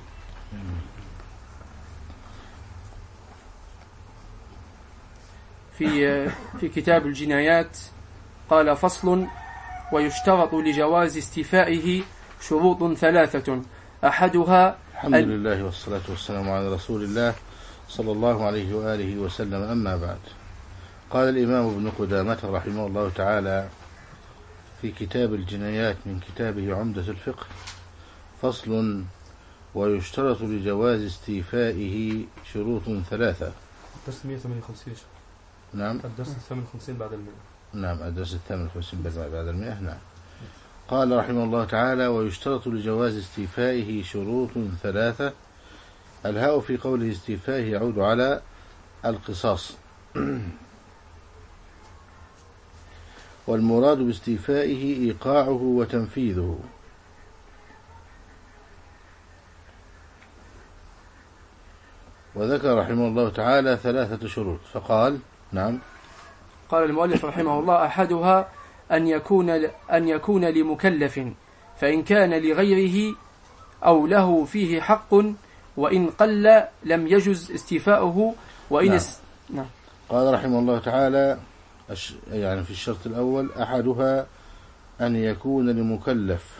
في في كتاب الجنايات قال فصل: ويشترط لجواز استيفائه شروط ثلاثة أحدها. الحمد لله والصلاة والسلام على رسول الله صلى الله عليه وآله وسلم. أما بعد، قال الإمام ابن قدامة رحمه الله تعالى في كتاب الجنايات من كتابه عمدة الفقه: فصل: ويشترط لجواز استيفائه شروط ثلاثة. الدرس مئة وثمانية وخمسين. نعم. الدرس الثامن والخمسين بعد المئة. نعم الدرس الثامن والخمسين بعد المئة. نعم. قال رحمه الله تعالى: ويشترط لجواز استيفائه شروط ثلاثة. الهاء في قوله استيفائه يعود على القصاص، والمراد باستيفائه إيقاعه وتنفيذه. وذكر رحمه الله تعالى ثلاثة شروط فقال: نعم. قال المؤلف رحمه الله: أحدها أن يكون أن يكون لمكلف، فإن كان لغيره أو له فيه حق وإن قل لم يجز استيفاؤه. وإن نعم. اس... نعم. قال رحمه الله تعالى يعني في الشرط الأول: أحدها أن يكون لمكلف،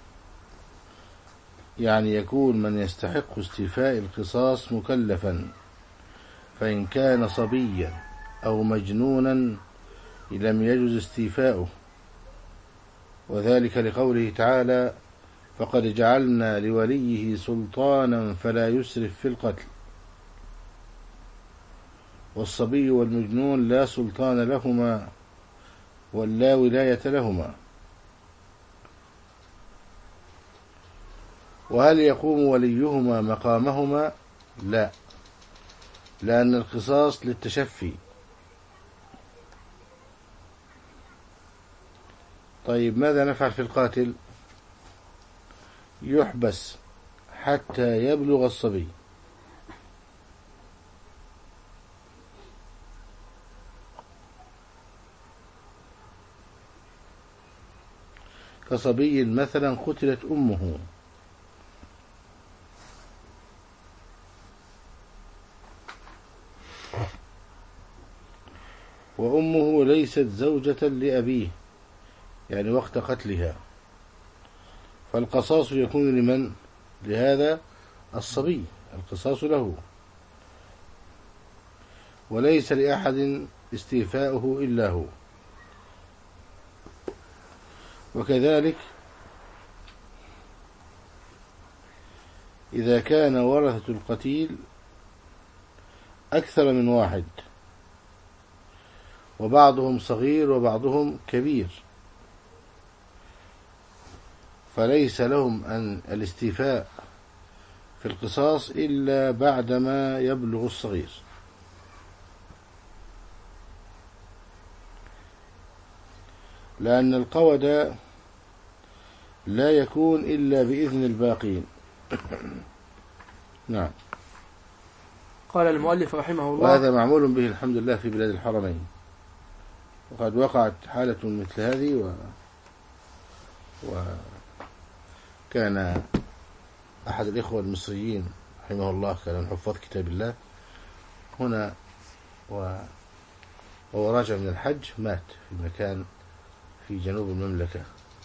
يعني يكون من يستحق استيفاء القصاص مكلفا، فإن كان صبيا أو مجنونا لم يجز استيفاؤه، وذلك لقوله تعالى: فقد جعلنا لوليه سلطانا فلا يسرف في القتل. والصبي والمجنون لا سلطان لهما واللا ولاية لهما. وهل يقوم وليهما مقامهما؟ لا، لأن القصاص للتشفي. طيب ماذا نفعل في القاتل؟ يحبس حتى يبلغ الصبي. كصبي مثلا قتلت أمه، وأمه ليست زوجة لأبيه يعني وقت قتلها، فالقصاص يكون لمن؟ لهذا الصبي، القصاص له، وليس لأحد استيفاؤه إلا هو. وكذلك إذا كان ورثة القتيل أكثر من واحد، وبعضهم صغير وبعضهم كبير، فليس لهم أن الاستيفاء في القصاص إلا بعدما يبلغ الصغير. لأن القود لا يكون إلا بإذن الباقين. نعم. قال المؤلف رحمه الله: وهذا معمول به الحمد لله في بلاد الحرمين، وقد وقعت حالة مثل هذه، و... وكان أحد الإخوة المصريين رحمه الله كان من حفاظ كتاب الله هنا، و... وهو راجع من الحج مات في مكان في جنوب المملكة،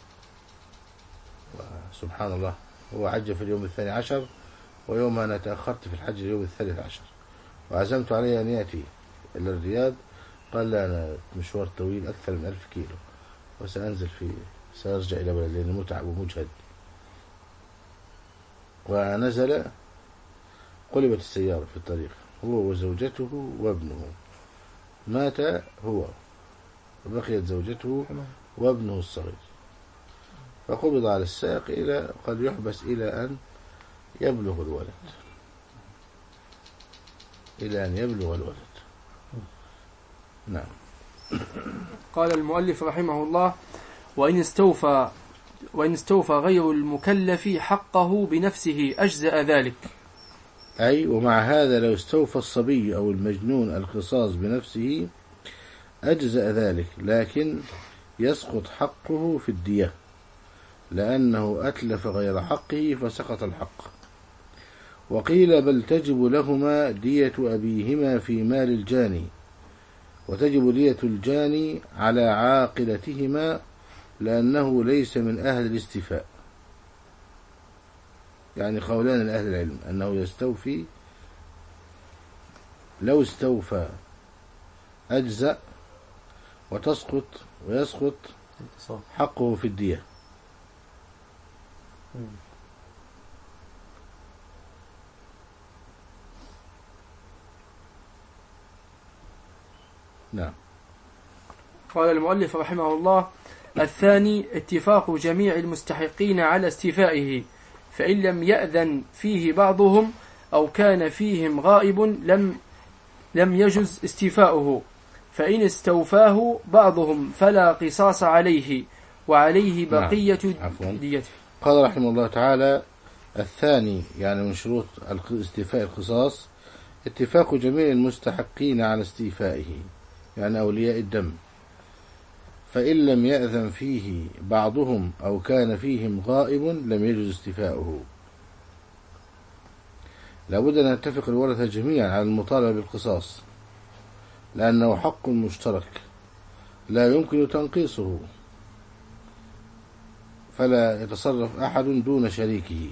وسبحان الله هو حج في اليوم الثاني عشر، ويوم أنا تأخرت في الحج اليوم الثالث عشر، وعزمت عليه أن يأتي إلى الرياض. قال لا، أنا مشوار طويل أكثر من ألف كيلو، وسأنزل في سأرجع إلى بلد لأنه متعب ومجهد. ونزل، قلبت السيارة في الطريق، هو وزوجته وابنه، مات هو وبقيت زوجته وابنه الصغير، فقبض على الساق إلى قد يحبس إلى أن يبلغ الولد، إلى أن يبلغ الولد. نعم. قال المؤلف رحمه الله: وإن استوفى وإن استوفى غير المكلف حقه بنفسه أجزأ ذلك. أي ومع هذا لو استوفى الصبي أو المجنون القصاص بنفسه أجزأ ذلك، لكن يسقط حقه في الدية، لأنه أتلف غير حقه فسقط الحق. وقيل بل تجب لهما دية أبيهما في مال الجاني، وتجب دية الجاني على عاقلتهما لأنه ليس من أهل الاستيفاء. يعني قولان لأهل العلم أنه يستوفي، لو استوفى أجزأ وتسقط ويسقط حقه في الدية. نعم. قال المؤلف رحمه الله: الثاني اتفاق جميع المستحقين على استيفائه، فإن لم يأذن فيه بعضهم أو كان فيهم غائب لم لم يجز استيفاؤه، فإن استوفاه بعضهم فلا قصاص عليه وعليه بقية نعم. ديته. قال رحمه الله تعالى: الثاني يعني من شروط استيفاء القصاص اتفاق جميع المستحقين على استيفائه، يعني أولياء الدم، فإن لم يأذن فيه بعضهم أو كان فيهم غائب لم يجوز استيفاؤه. لابد أن يتفق الورثة جميعا على المطالبة بالقصاص، لأنه حق مشترك لا يمكن تنقيصه، فلا يتصرف أحد دون شريكه.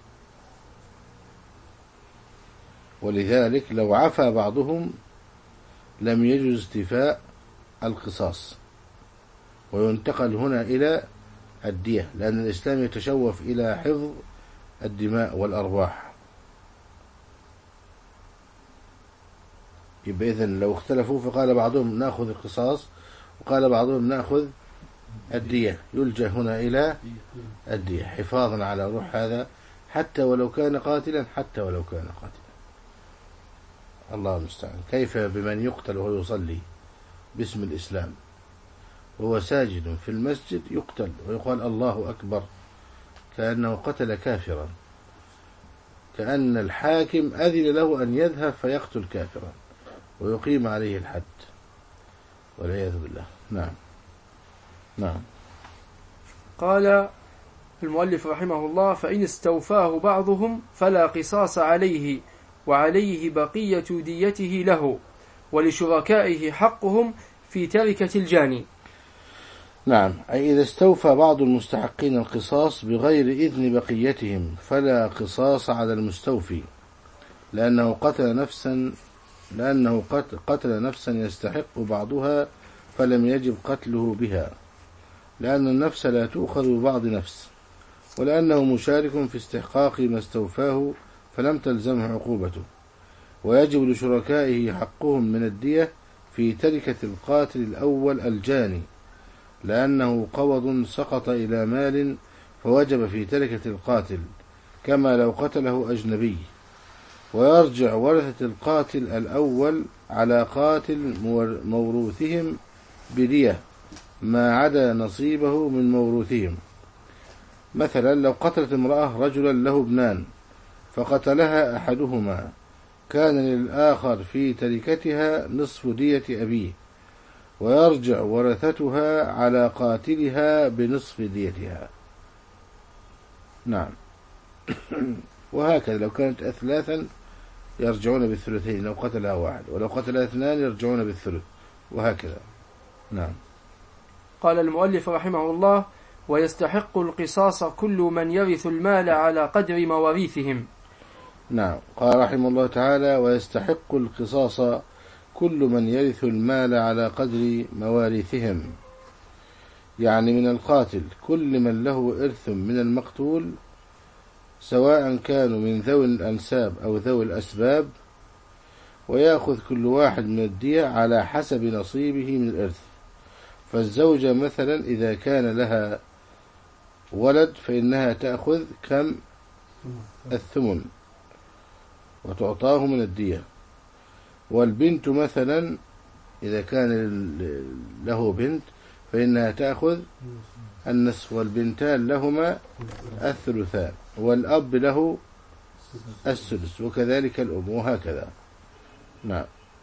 ولذلك لو عفى بعضهم لم يجوز استيفاء القصاص، وينتقل هنا إلى الدية، لأن الإسلام يتشوف إلى حفظ الدماء والأرواح. يبقى إذن لو اختلفوا فقال بعضهم نأخذ القصاص وقال بعضهم نأخذ الدية، يلجأ هنا إلى الدية حفاظا على روح هذا حتى ولو كان قاتلا، حتى ولو كان قاتلا. الله المستعان. كيف بمن يقتل وهو يصلي باسم الإسلام وهو ساجد في المسجد يقتل ويقال الله أكبر كأنه قتل كافرا، كأن الحاكم أذن له أن يذهب فيقتل كافرا ويقيم عليه الحد والعياذ بالله. نعم نعم. قال المؤلف رحمه الله: فإن استوفاه بعضهم فلا قصاص عليه، وعليه بقية ديته له، ولشركائه حقهم في تركة الجاني. نعم، أي إذا استوفى بعض المستحقين القصاص بغير إذن بقيتهم فلا قصاص على المستوفي، لأنه قتل نفسا لأنه قتل نفسا يستحق بعضها فلم يجب قتله بها، لأن النفس لا تؤخذ ببعض نفس، ولأنه مشارك في استحقاق ما استوفاه فلم تلزمه عقوبته، ويجب لشركائه حقهم من الدية في تركة القاتل الأول الجاني، لأنه قوض سقط إلى مال فوجب في تركة القاتل كما لو قتله أجنبي. ويرجع ورثة القاتل الأول على قاتل موروثهم بدية ما عدا نصيبه من موروثهم. مثلا لو قتلت امرأة رجلا له ابنان فقتلها أحدهما، كان للآخر في تركتها نصف دية أبيه، ويرجع ورثتها على قاتلها بنصف ديتها. نعم. وهكذا لو كانت أثلاثا يرجعون بالثلثين لو قتلها واحد، ولو قتلها اثنان يرجعون بالثلث، وهكذا. نعم. قال المؤلف رحمه الله: ويستحق القصاص كل من يرث المال على قدر مواريثهم. نعم. قال رحمه الله تعالى: ويستحق القصاص كل من يرث المال على قدر مواريثهم، يعني من القاتل كل من له إرث من المقتول، سواء كانوا من ذوي الأنساب أو ذوي الأسباب، ويأخذ كل واحد من الدية على حسب نصيبه من الإرث. فالزوجة مثلا إذا كان لها ولد فإنها تأخذ كم؟ الثمن وتعطاه من الدية. والبنت مثلا إذا كان له بنت فإنها تأخذ النصف، والبنتان لهما الثلثان، والأب له السدس، وكذلك الأم، وهكذا. نعم.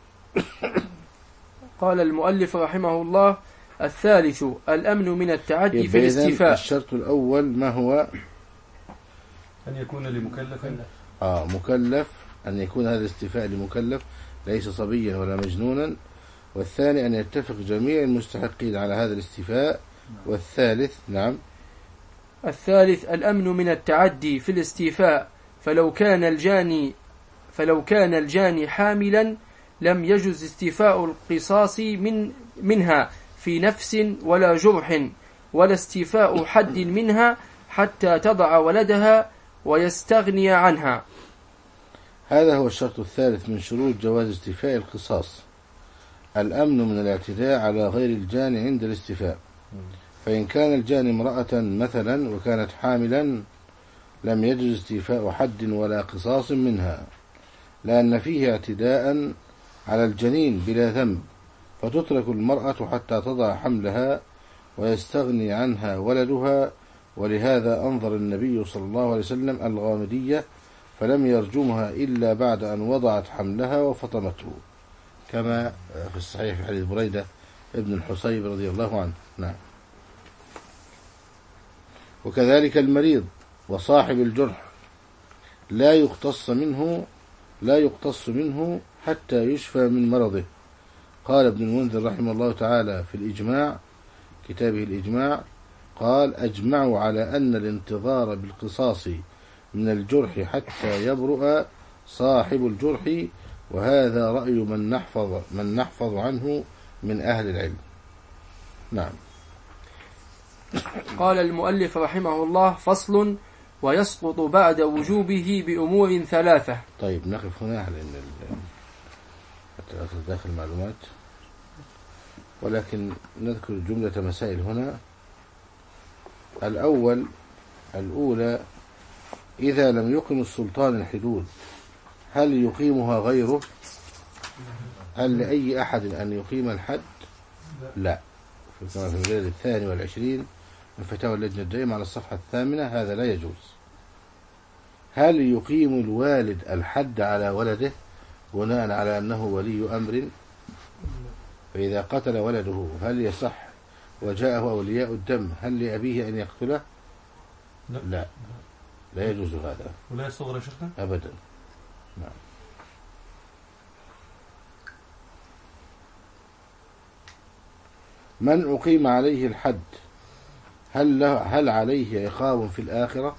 قال المؤلف رحمه الله: الثالث الأمن من التعدي في الاستيفاء. الشرط الأول ما هو؟ أن يكون لمكلف آه مكلف، أن يكون هذا الاستيفاء لمكلف ليس صبيا ولا مجنونا. والثاني أن يتفق جميع المستحقين على هذا الاستيفاء. والثالث نعم الثالث الأمن من التعدي في الاستيفاء، فلو كان الجاني فلو كان الجاني حاملا لم يجز استيفاء القصاص من منها في نفس ولا جرح، ولا استيفاء حد منها حتى تضع ولدها ويستغني عنها. هذا هو الشرط الثالث من شروط جواز استيفاء القصاص، الأمن من الاعتداء على غير الجاني عند الاستيفاء. فإن كان الجاني امرأة مثلا وكانت حاملا لم يجوز استيفاء حد ولا قصاص منها، لأن فيه اعتداء على الجنين بلا ذنب، فتترك المرأة حتى تضع حملها ويستغني عنها ولدها. ولهذا أنظر النبي صلى الله عليه وسلم الغامدية فلم يرجمها إلا بعد أن وضعت حملها وفطمته، كما في الصحيح في حديث بريدة ابن الحصيب رضي الله عنه. نعم. وكذلك المريض وصاحب الجرح لا يقتص منه لا يقتص منه حتى يشفى من مرضه. قال ابن المنذر رحمه الله تعالى في الإجماع، كتابه الإجماع، قال: أجمعوا على أن الانتظار بالقصاص من الجرح حتى يبرؤ صاحب الجرح، وهذا رأي من نحفظ من نحفظ عنه من أهل العلم. نعم. قال المؤلف رحمه الله: فصل: ويسقط بعد وجوبه بأمور ثلاثة. طيب نقف هنا لأن حتى داخل المعلومات. ولكن نذكر جملة مسائل هنا. الأول الأولى إذا لم يقم السلطان الحدود هل يقيمها غيره؟ هل لأي أحد أن يقيم الحد؟ لا. كما في المجلد الثاني والعشرين من فتاوى اللجنة الدائمة على الصفحة الثامنة هذا لا يجوز. هل يقيم الوالد الحد على ولده بناء على أنه ولي أمر؟ فإذا قتل ولده هل يصح وجاءه أولياء الدم هل لأبيه أن يقتله؟ لا لا, لا يجوز هذا ولا صغر يا شيخنا أبدا. نعم. من أقيم عليه الحد هل له هل عليه عقاب في الآخرة؟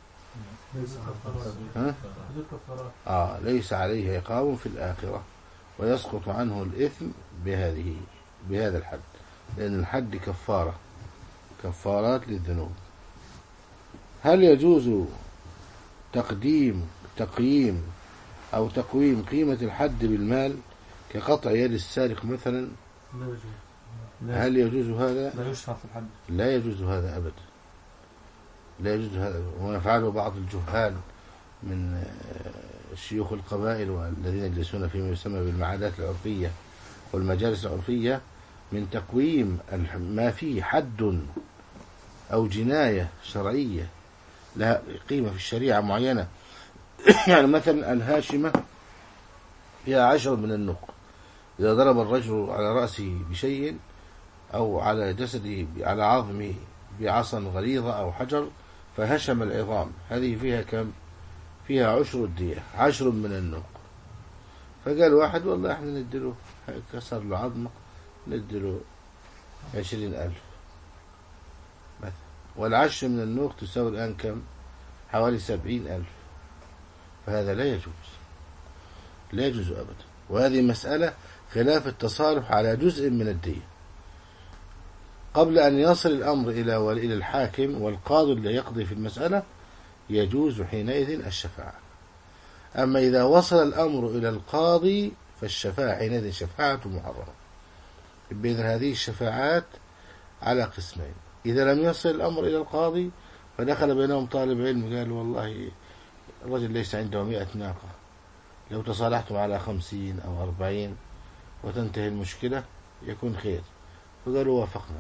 ها؟ آه ليس عليه عقاب في الآخرة ويسقط عنه الإثم بهذه بهذا الحد، لأن الحد كفارة كفارات للذنوب. هل يجوز تقديم تقييم أو تقويم قيمة الحد بالمال كقطع يد السارق مثلا؟ لا يجوز. هل يجوز هذا؟ لا يشفع في الحد. لا يجوز هذا أبدا، لا يجوز هذا. ويفعله بعض الجهال من شيوخ القبائل والذين يجلسون فيما يسمى بالمعادات العرفية والمجالس العرفية من تقويم ما فيه حد أو جناية شرعية لها قيمة في الشريعة معينة. يعني مثلا الهاشمة فيها عشر من النق، إذا ضرب الرجل على رأسه بشيء أو على جسده على عظمه بعصا غليظة أو حجر فهشم العظام، هذه فيها كم؟ فيها عشر الدية، عشر من النق. فقال واحد والله احنا نديله كسر له عظمه نديله عشرين ألف مثلا، والعشر من النوق تساوي الآن كم؟ حوالي سبعين ألف. فهذا لا يجوز، لا يجوز أبدا. وهذه مسألة خلاف التصالح على جزء من الدية. قبل أن يصل الأمر إلى إلى الحاكم والقاضي اللي يقضي في المسألة يجوز حينئذ الشفاعة. أما إذا وصل الأمر إلى القاضي فالشفاعة حينئذ شفاعة محرمة. بإذن هذه الشفاعات على قسمين: إذا لم يصل الأمر إلى القاضي فدخل بينهم طالب علم قال والله الرجل ليس عنده مئة ناقة، لو تصالحتم على خمسين أو أربعين وتنتهي المشكلة يكون خير، فقالوا وافقنا.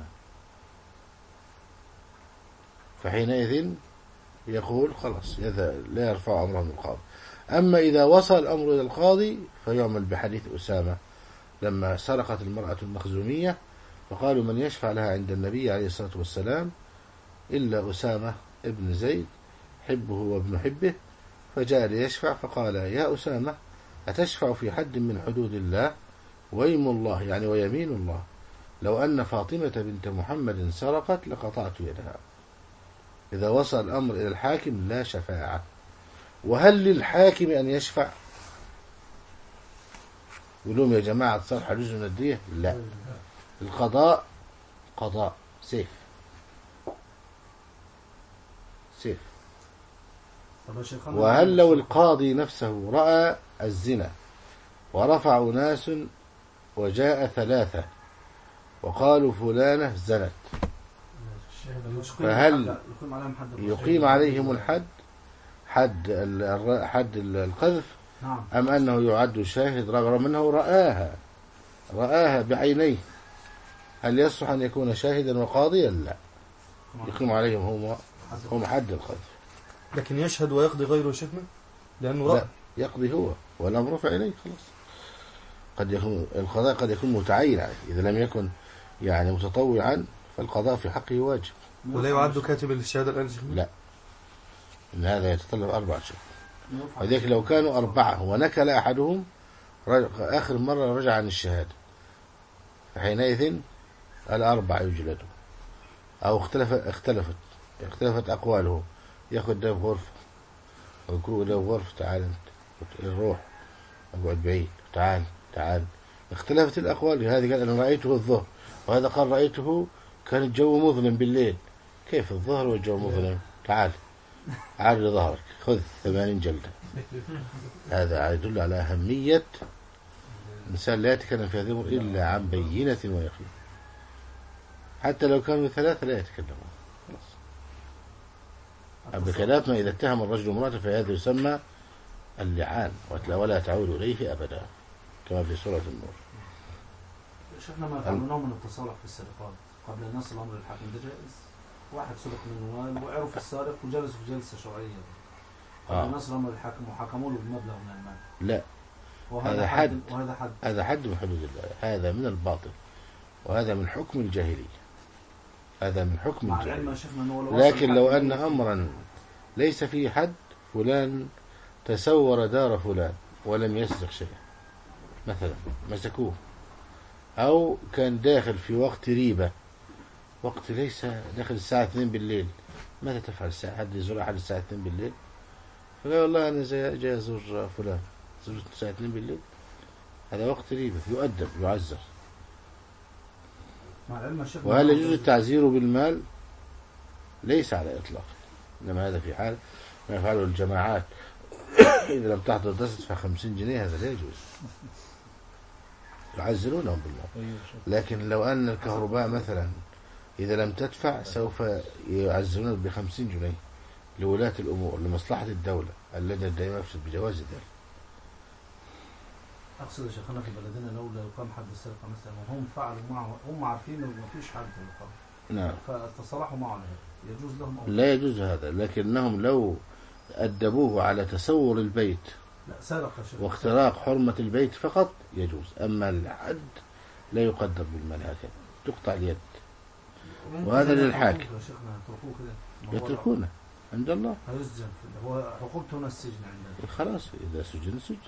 فحينئذ يقول خلاص لا يرفع أمره من القاضي. أما إذا وصل الأمر إلى القاضي فيعمل بحديث أسامة لما سرقت المرأة المخزومية فقالوا من يشفع لها عند النبي عليه الصلاة والسلام إلا أسامة ابن زيد حبه وابن حبه، فجاء ليشفع فقال يا أسامة أتشفع في حد من حدود الله؟ ويم الله يعني ويمين الله لو أن فاطمة بنت محمد سرقت لقطعت يدها. إذا وصل الأمر إلى الحاكم لا شفاعة. وهل للحاكم أن يشفع؟ يقولون يا جماعة تصالح جزء من الدية؟ لا. القضاء قضاء سيف سيف. وهل لو القاضي نفسه رأى الزنا ورفع ناس وجاء ثلاثة وقالوا فلانة زنت فهل يقيم عليهم الحد حد حد القذف أم أنه يعد شاهد رغم أنه رآها رآها بعينيه؟ هل يصح أن يكون شاهدا وقاضيا؟ لا، يقيم عليهم هم هم حد القذف. لكن يشهد ويقضي غيره شيخنا لأنه رأى؟ لا، يقضي هو والأمر رفع إليه خلاص. قد يكون القضاء قد يكون متعين عليه، إذا لم يكن يعني متطوعا فالقضاء في حقه واجب. ولا يعد كاتب الشهادة الآن شيخنا؟ لا، إن هذا يتطلب أربع شهور. وذلك لو كانوا أربعة ونكل أحدهم آخر مرة رجع عن الشهادة فحينئذ الأربع يجلدوا. أو اختلف اختلفت اختلفت أقوالهم، يأخذ ده بغرفة ويكروه ده بغرفة، تعال انت الروح اقعد بعيد، تعال تعال. اختلفت الأقوال. هذه قال أنا رأيته الظهر وهذا قال رأيته كان الجو مظلم بالليل. كيف الظهر والجو مظلم؟ تعال عاد ظهرك خذ ثمانين جلدة. هذا يدل على أهمية الإنسان لا يتكلم في هذه الأمور إلا عن بينة ويقين. حتى لو كانوا ثلاثة لا يتكلمون. بخلاف ما إذا اتهم الرجل امرأته فهذا يسمى اللعان ولا تعود إليه أبدا كما في سورة النور. شفنا ما فعلناه من التصالح في السرقات قبل أن يصل أمر الحاكم، ده جائز؟ واحد سرق من نوال وعرف السارق وجلسوا في جلسة شرعية قبل أن يصل أمر الحاكم وحكموا له بمبلغ من المال. لا، هذا حد وهذا حد هذا حد من حدود الله، هذا من الباطل وهذا من حكم الجاهلية، هذا من حكم الجاهلية. لكن لو أن أمرا ليس فيه حد، فلان تسور دار فلان ولم يسرق شيئا مثلا مسكوه، أو كان داخل في وقت ريبة، وقت ليس داخل الساعة اثنين بالليل، ماذا تفعل الساعة حد يزور أحد الساعة اثنين بالليل؟ فقال والله أنا جاي أزور فلان، زرت الساعة اثنين بالليل، هذا وقت ريبة، يؤدب يعزر. وهل يجوز التعزير بالمال؟ ليس على إطلاق، إنما هذا في حال ما يفعله الجماعات إذا لم تحضر درس تدفع خمسين جنيه، هذا لا يجوز، يعزرونهم بالمال. لكن لو أن الكهرباء مثلا إذا لم تدفع سوف يعزرونك بخمسين جنيه لولاة الأمور لمصلحة الدولة، اللجنة الدائمة يفسد بجواز ذلك. أقصد يا شيخنا في بلدنا لو لو قام حد السرقة مثلا وهم فعلوا معه، هم عارفين إنه ما فيش حد يقام، نعم، فتصالحوا معه، يجوز لهم أو لا يجوز هذا، لكنهم لو أدبوه على تصور البيت لا سرق واختراق حرمة البيت فقط يجوز، أما الحد لا يقدر بالمال هكذا، تقطع اليد، وهذا للحاكم. يتركونه عند الله، هيسجن، هو عقوبته هنا السجن عندنا، خلاص إذا سجن سجن.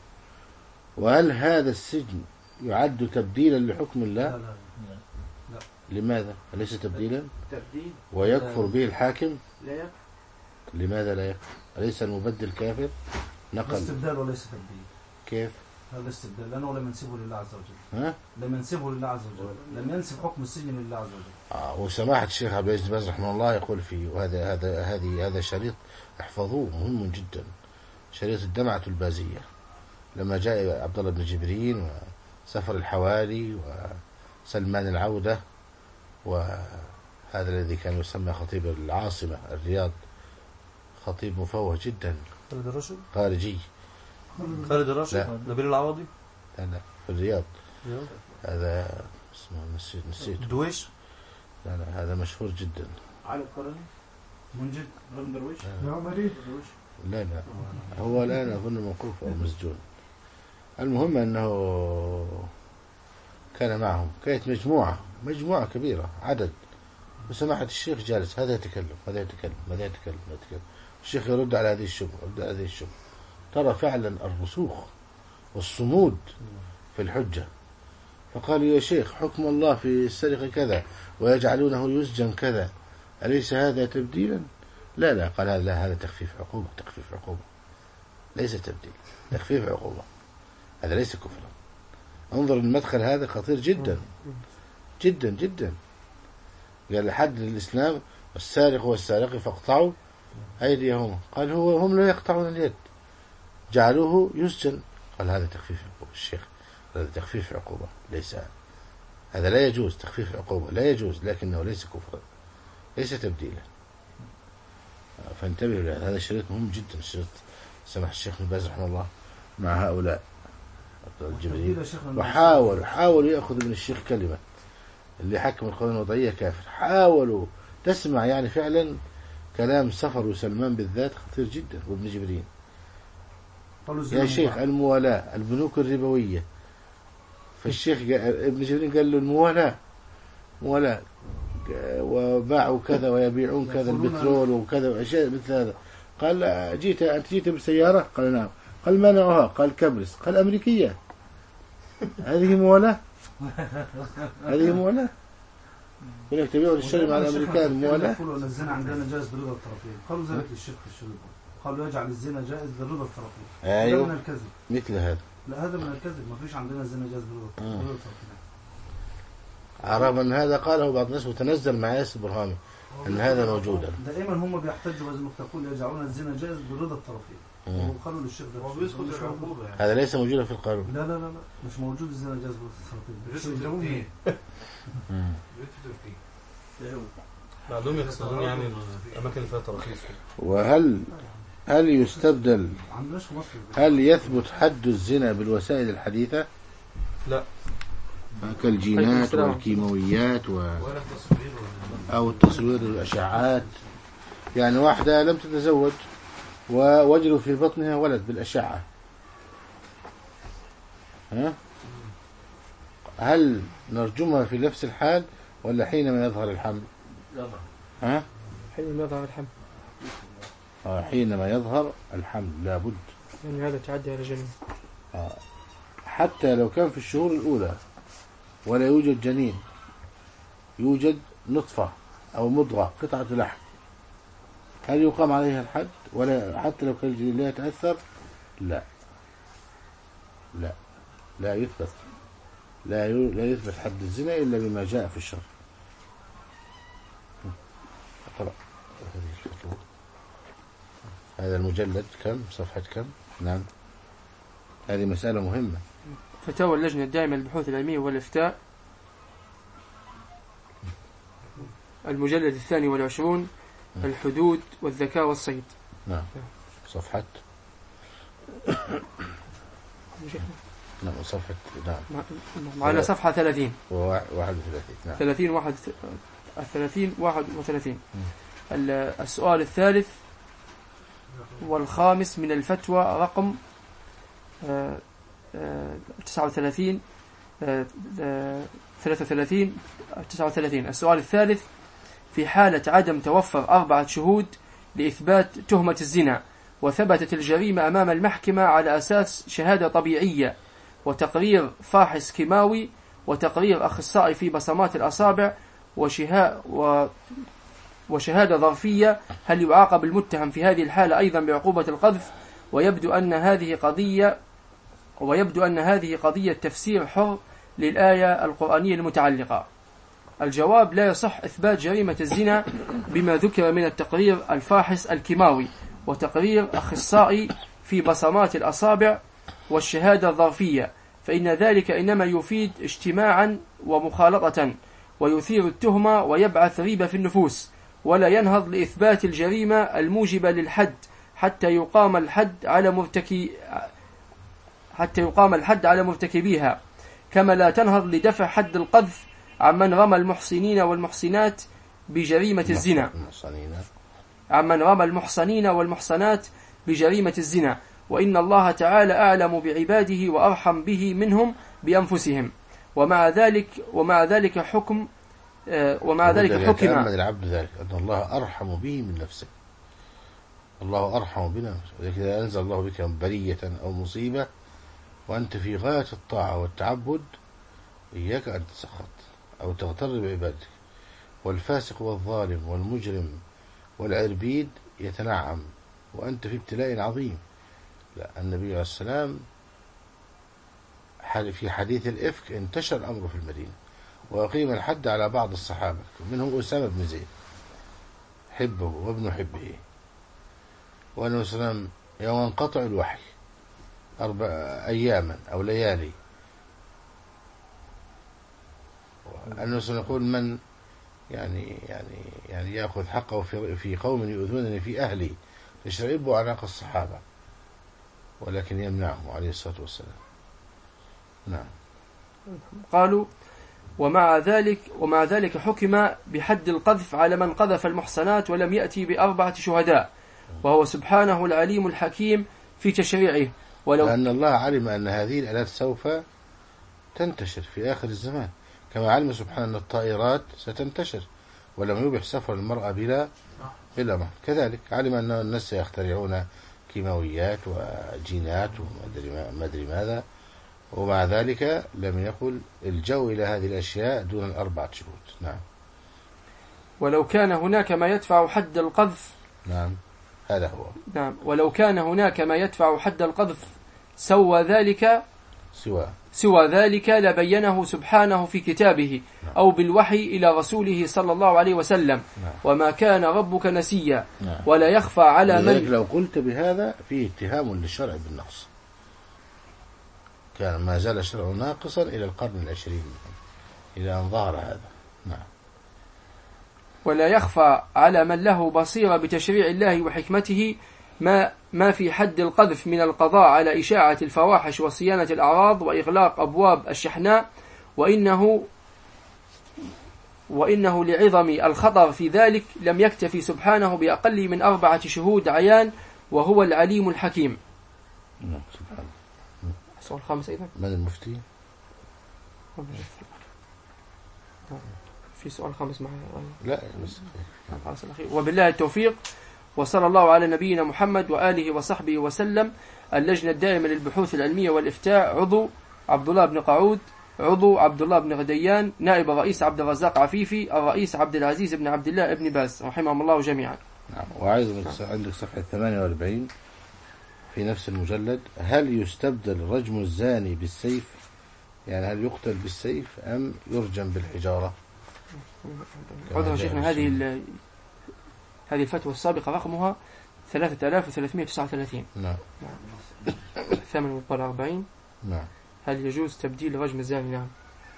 وهل هذا السجن يعد تبديلا لحكم الله؟ لا لا لا, لا. لماذا؟ أليس تبديلا؟ تبديل ويكفر به الحاكم؟ لا يكفر. لماذا لا يكفر؟ أليس المبدل كافر؟ نقل استبدال وليس تبديل. كيف؟ هذا استبدال لأنه لم ينسبه لله عز وجل. ها؟ لم ينسبه لله عز وجل، لم ينسب حكم السجن لله عز وجل. آه وسماحة الشيخ عبد العزيز باز رحمه الله يقول فيه، وهذا هذا هذه هذا شريط احفظوه مهم جدا، شريط الدمعة البازية، لما جاء عبد الله بن جبرين وسفر الحوالي وسلمان العودة، وهذا الذي كان يسمى خطيب العاصمة الرياض، خطيب مفوه جدا، خالد الراشد خارجي، خالد الراشد نبيل العوضي، لا لا في الرياض، هذا اسمه نسيت نسيت دويش، لا لا هذا مشهور جدا، علي القرني منجد بن درويش، لا لا هو الآن أظن موقوف أو مسجون. المهم أنه كان معهم، كانت مجموعة مجموعة كبيرة عدد، وسماحة الشيخ جالس، هذا يتكلم هذا يتكلم هذا يتكلم هذا يتكلم، الشيخ يرد على هذه الشبهة يرد على هذه الشبهة، ترى فعلا الرسوخ والصمود في الحجة. فقالوا يا شيخ حكم الله في السرقة كذا ويجعلونه يسجن كذا، أليس هذا تبديلا؟ لا لا، قال هذا لا، هذا تخفيف عقوبة، تخفيف عقوبة ليس تبديل، تخفيف عقوبة، هذا ليس كفرا. انظر المدخل هذا خطير جدا جدا جدا. قال لحد الإسلام والسارق والسارق فاقطعوا أيديهم، قال هو هم لا يقطعون اليد، جعلوه يسجن، قال هذا تخفيف عقوبة. الشيخ هذا تخفيف عقوبة، ليس هذا لا يجوز، تخفيف عقوبة لا يجوز، لكنه ليس كفرا ليس تبديلا. فانتبهوا لهذا، هذا شريط مهم جدا، شريط سمح الشيخ ابن باز رحمه الله مع هؤلاء الجبريل، وحاولوا حاولوا يأخذوا من الشيخ كلمة اللي حكم القانون الوضعية كافر، حاولوا تسمع يعني فعلا كلام سفر وسلمان بالذات خطير جدا، وابن جبرين يا شيخ الموالاة البنوك الربوية، فالشيخ ابن جبرين قال له الموالاة موالاة وباعوا كذا ويبيعون كذا البترول وكذا وأشياء مثل هذا، قال جيت أنت جيت بالسيارة؟ قال نعم، قال ما نوعها؟ قال كبرس، قال أمريكية، هذه موالاة؟ هذه موالاة؟ يقول لك تبيعوا للشري مع الأمريكان موالاة؟ قالوا الزنا عندنا جائز برضا الطرفين، قالوا ذلك للشيخ في الشريط، قالوا يجعل الزنا جائز برضا الطرفين. أيوه من الكذب مثل هذا، لا هذا من الكذب، ما فيش عندنا الزنا جائز برضا الطرفين. عرف أن هذا قاله بعض الناس وتنزل مع ياسر برهامي أن هذا موجودا. دائما هم بيحتجوا بهذه النقطة، يقول يجعلون الزنا جائز برضا الطرفين. هم قالوا للشيخ ده هو بيسقط العقوبة يعني. هذا ليس موجودا في القانون. لا لا لا لا مش موجود الزنا جاز بالسلاطين. بيسقط فيه. بيسقط فيه. بعدهم يقصدون يعني الأماكن اللي فيها تراخيص. وهل هل يستبدل عندناش في مصر. هل يثبت حد الزنا بالوسائل الحديثة؟ لا. كالجينات والكيماويات و... ولا التصوير ولا أو التصوير والأشعاعات. يعني واحدة لم تتزوج ووجدوا في بطنها ولد بالأشعة، ها؟ هل نرجمها في نفس الحال ولا حينما يظهر الحمل؟ ها؟ حينما يظهر الحمل. آه حينما يظهر الحمل لابد. يعني هذا تعدي على جنين. آه. حتى لو كان في الشهور الأولى ولا يوجد جنين، يوجد نطفة أو مضغة قطعة لحم، هل يقام عليها الحد؟ ولا حتى لو كان الجنين لا يتأثر؟ لا لا لا يثبت لا ي... لا يثبت حد الزنا إلا بما جاء في الشرع. اقرأ هذا المجلد كم؟ صفحة كم؟ نعم، هذه مسألة مهمة. فتاوى اللجنة الدائمة للبحوث العلمية والإفتاء، المجلد الثاني والعشرون، الحدود والذكاء والصيد. نعم، صفحة نعم صفحة نعم على صفحة ثلاثين وواحد وثلاثين. نعم ثلاثين واحد الثلاثين واحد وثلاثين. السؤال الثالث والخامس من الفتوى رقم تسعة وثلاثين ثلاثة وثلاثين تسعة وثلاثين. السؤال الثالث: في حالة عدم توفر أربعة شهود لإثبات تهمة الزنا وثبتت الجريمة أمام المحكمة على أساس شهادة طبيعية وتقرير فاحص كيماوي وتقرير أخصائي في بصمات الأصابع وشهادة ظرفية، هل يعاقب المتهم في هذه الحالة أيضا بعقوبة القذف؟ ويبدو أن هذه قضية ويبدو أن هذه قضية تفسير حر للآية القرآنية المتعلقة. الجواب: لا يصح إثبات جريمة الزنا بما ذكر من التقرير الفاحص الكيماوي وتقرير أخصائي في بصمات الأصابع والشهادة الظرفية، فإن ذلك إنما يفيد اجتماعا ومخالطة ويثير التهمة ويبعث ريبة في النفوس، ولا ينهض لإثبات الجريمة الموجبة للحد حتى يقام الحد على مرتكي حتى يقام الحد على مرتكبيها، كما لا تنهض لدفع حد القذف عمن رمى المحصنين والمحصنات بجريمة الزنا عمن رمى المحصنين والمحصنات بجريمة الزنا، وإن الله تعالى أعلم بعباده وأرحم به منهم بأنفسهم. ومع ذلك ومع ذلك حكم ومع ذلك حكم العبد ذلك أن الله أرحم به من نفسه. الله أرحم بنا، ولكن إذا أنزل الله بك برية أو مصيبة وأنت في غاية الطاعة والتعبد إياك أن تسخط أو تغتر بعبادك. والفاسق والظالم والمجرم والعربيد يتنعم وأنت في ابتلاء عظيم. لا، النبي عليه السلام في حديث الإفك انتشر الأمر في المدينة وأقيم الحد على بعض الصحابة منهم أسامة بن زيد حبه وابن حبه، وأنه سلام يوم انقطع الوحي أربع أياما أو ليالي، أنه سنقول من يعني يعني يعني يأخذ حقه في في قوم يؤذونني في أهلي يشربوا عناق الصحابة، ولكن يمنعه عليه الصلاة والسلام. نعم. قالوا: ومع ذلك ومع ذلك حكم بحد القذف على من قذف المحصنات ولم يأتي بأربعة شهداء، وهو سبحانه العليم الحكيم في تشريعه. ولو لأن الله علم أن هذه الآلات سوف تنتشر في آخر الزمان، كما علم سبحانه أن الطائرات ستنتشر ولم يبح سفر المرأة بلا بلا ما، كذلك علم أن الناس سيخترعون كيماويات وجينات وما أدري ماذا، ومع ذلك لم يقل الجو إلى هذه الأشياء دون الأربعة شهود. نعم. ولو كان هناك ما يدفع حد القذف نعم هذا هو نعم ولو كان هناك ما يدفع حد القذف سوى ذلك سوى سوى ذلك لبينه سبحانه في كتابه أو بالوحي إلى رسوله صلى الله عليه وسلم. وما كان ربك نسيا ولا يخفى على من. لو قلت بهذا فيه اتهام للشرع بالنقص، كان ما زال الشرع ناقصا إلى القرن العشرين إلى أن ظهر هذا. نعم. ولا يخفى على من له بصيرة بتشريع الله وحكمته ما ما في حد القذف من القضاء على إشاعة الفواحش وصيانة الأعراض وإغلاق أبواب الشحناء، وإنه وإنه لعظم الخطر في ذلك لم يكتفي سبحانه بأقل من أربعة شهود عيان وهو العليم الحكيم. نعم سبحانه. السؤال الخامس أيضا من المفتي؟ في سؤال خامس معي. لا بس. وبالله التوفيق، وصلى الله على نبينا محمد وآله وصحبه وسلم. اللجنة الدائمة للبحوث العلمية والإفتاء، عضو عبد الله بن قعود، عضو عبد الله بن غديان، نائب الرئيس عبد الرزاق عفيفي، الرئيس عبد العزيز بن عبد الله بن باز رحمهم الله جميعا. نعم. وعايز عندك صفحة ثمانية وأربعين في نفس المجلد، هل يستبدل رجم الزاني بالسيف؟ يعني هل يقتل بالسيف أم يرجم بالحجارة؟ عذر شيخنا، هذه هذه الفتوى السابقة رقمها ثلاثة آلاف وثلاثمائة وتسعة وثلاثين. نعم. ثمانية وأربعين. نعم. هل يجوز تبديل رجم الزاني؟ نعم.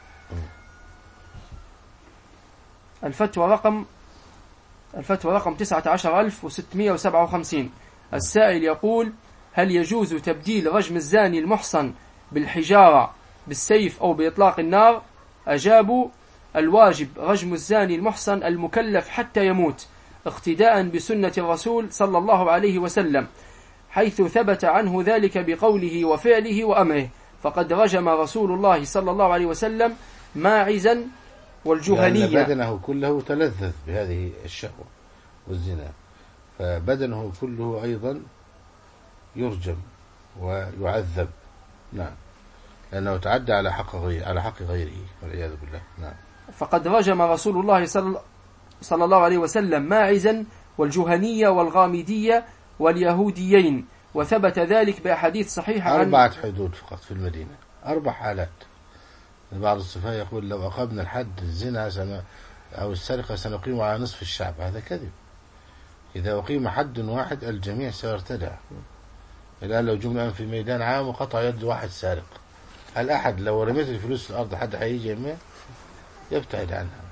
الفتوى رقم الفتوى رقم تسعة عشر ألف وستمائة وسبعة وخمسين. السائل يقول: هل يجوز تبديل رجم الزاني المحصن بالحجارة بالسيف أو بإطلاق النار؟ أجابوا: الواجب رجم الزاني المحصن المكلف حتى يموت اقتداء بسنة الرسول صلى الله عليه وسلم، حيث ثبت عنه ذلك بقوله وفعله وأمره، فقد رجم رسول الله صلى الله عليه وسلم ماعزا والجهنية، لأن بدنه كله تلذذ بهذه الشهوة والزنا، فبدنه كله أيضا يرجم ويعذب. نعم. لأنه تعدى على حق غيره على حق غيره والعياذ بالله. نعم. فقد رجم رسول الله صلى الله عليه وسلم ماعزا والجهنية والغامدية واليهوديين، وثبت ذلك بأحاديث صحيحة عن أربعة حدود فقط في المدينة، أربع حالات. بعض الصفاء يقول لو أقمنا الحد الزنا سن... أو السرقة سنقيم على نصف الشعب، هذا كذب. إذا أقيم حد واحد الجميع سيرتدع. الآن لو جملة في ميدان عام وقطع يد واحد سارق، هل أحد لو رميت الفلوس في الأرض حد حيجي يمين؟ يبتعد عنها.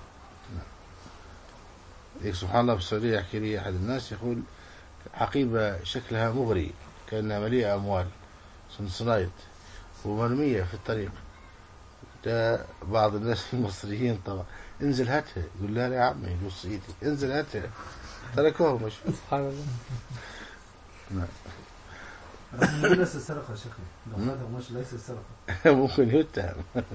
ذيك سبحان الله في السعودية يحكي لي أحد الناس يقول حقيبة شكلها مغري كأنها مليئة أموال صنصنايد ومرمية في الطريق. ده بعض الناس المصريين طبعا انزل هاتها، يقول لها يا عمي يقص ايدي انزل هاتها، تركوه مش سبحان الله. نعم. ليس السرقة شكله، هذا مش ليس السرقة. ممكن يتهم.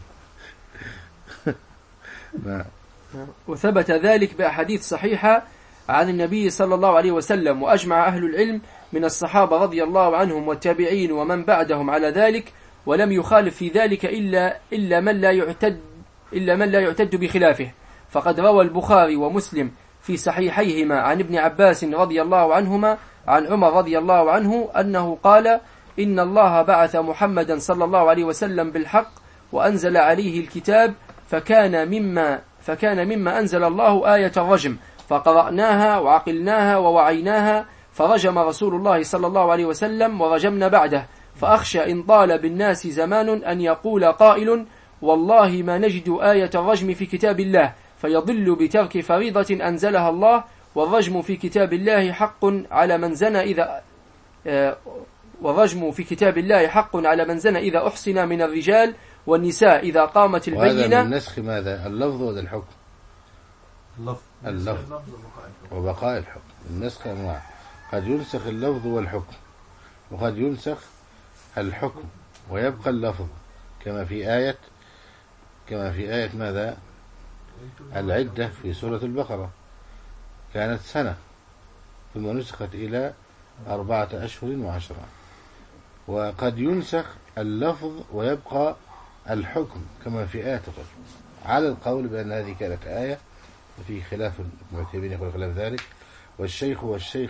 نعم. وثبت ذلك بأحاديث صحيحة عن النبي صلى الله عليه وسلم، وأجمع أهل العلم من الصحابة رضي الله عنهم والتابعين ومن بعدهم على ذلك، ولم يخالف في ذلك إلا إلا من لا يعتد إلا من لا يعتد بخلافه. فقد روى البخاري ومسلم في صحيحيهما عن ابن عباس رضي الله عنهما عن عمر رضي الله عنه أنه قال: إن الله بعث محمدا صلى الله عليه وسلم بالحق وأنزل عليه الكتاب، فكان مما فكان مما أنزل الله آية الرجم، فقرأناها وعقلناها ووعيناها، فرجم رسول الله صلى الله عليه وسلم ورجمنا بعده. فأخشى إن طال بالناس زمان أن يقول قائل: والله ما نجد آية الرجم في كتاب الله، فيضل بترك فريضة أنزلها الله. والرجم في كتاب الله حق على من زنى إذا آه والرجم في كتاب الله حق على من زنى إذا أحصن من الرجال والنساء إذا قامت البينة. وهذا من نسخ ماذا؟ اللفظ ولا الحكم؟ اللفظ. اللفظ وبقاء الحكم. النسخ أنواع، قد ينسخ اللفظ والحكم، وقد ينسخ الحكم ويبقى اللفظ، كما في آية كما في آية ماذا؟ العدة في سورة البقرة كانت سنة ثم نسخت إلى أربعة أشهر وعشرة. وقد ينسخ اللفظ ويبقى الحكم كما في آية الرجم، على القول بأن هذه كانت آية، وفي خلاف المعتبرين يقول خلاف ذلك. والشيخ والشيخ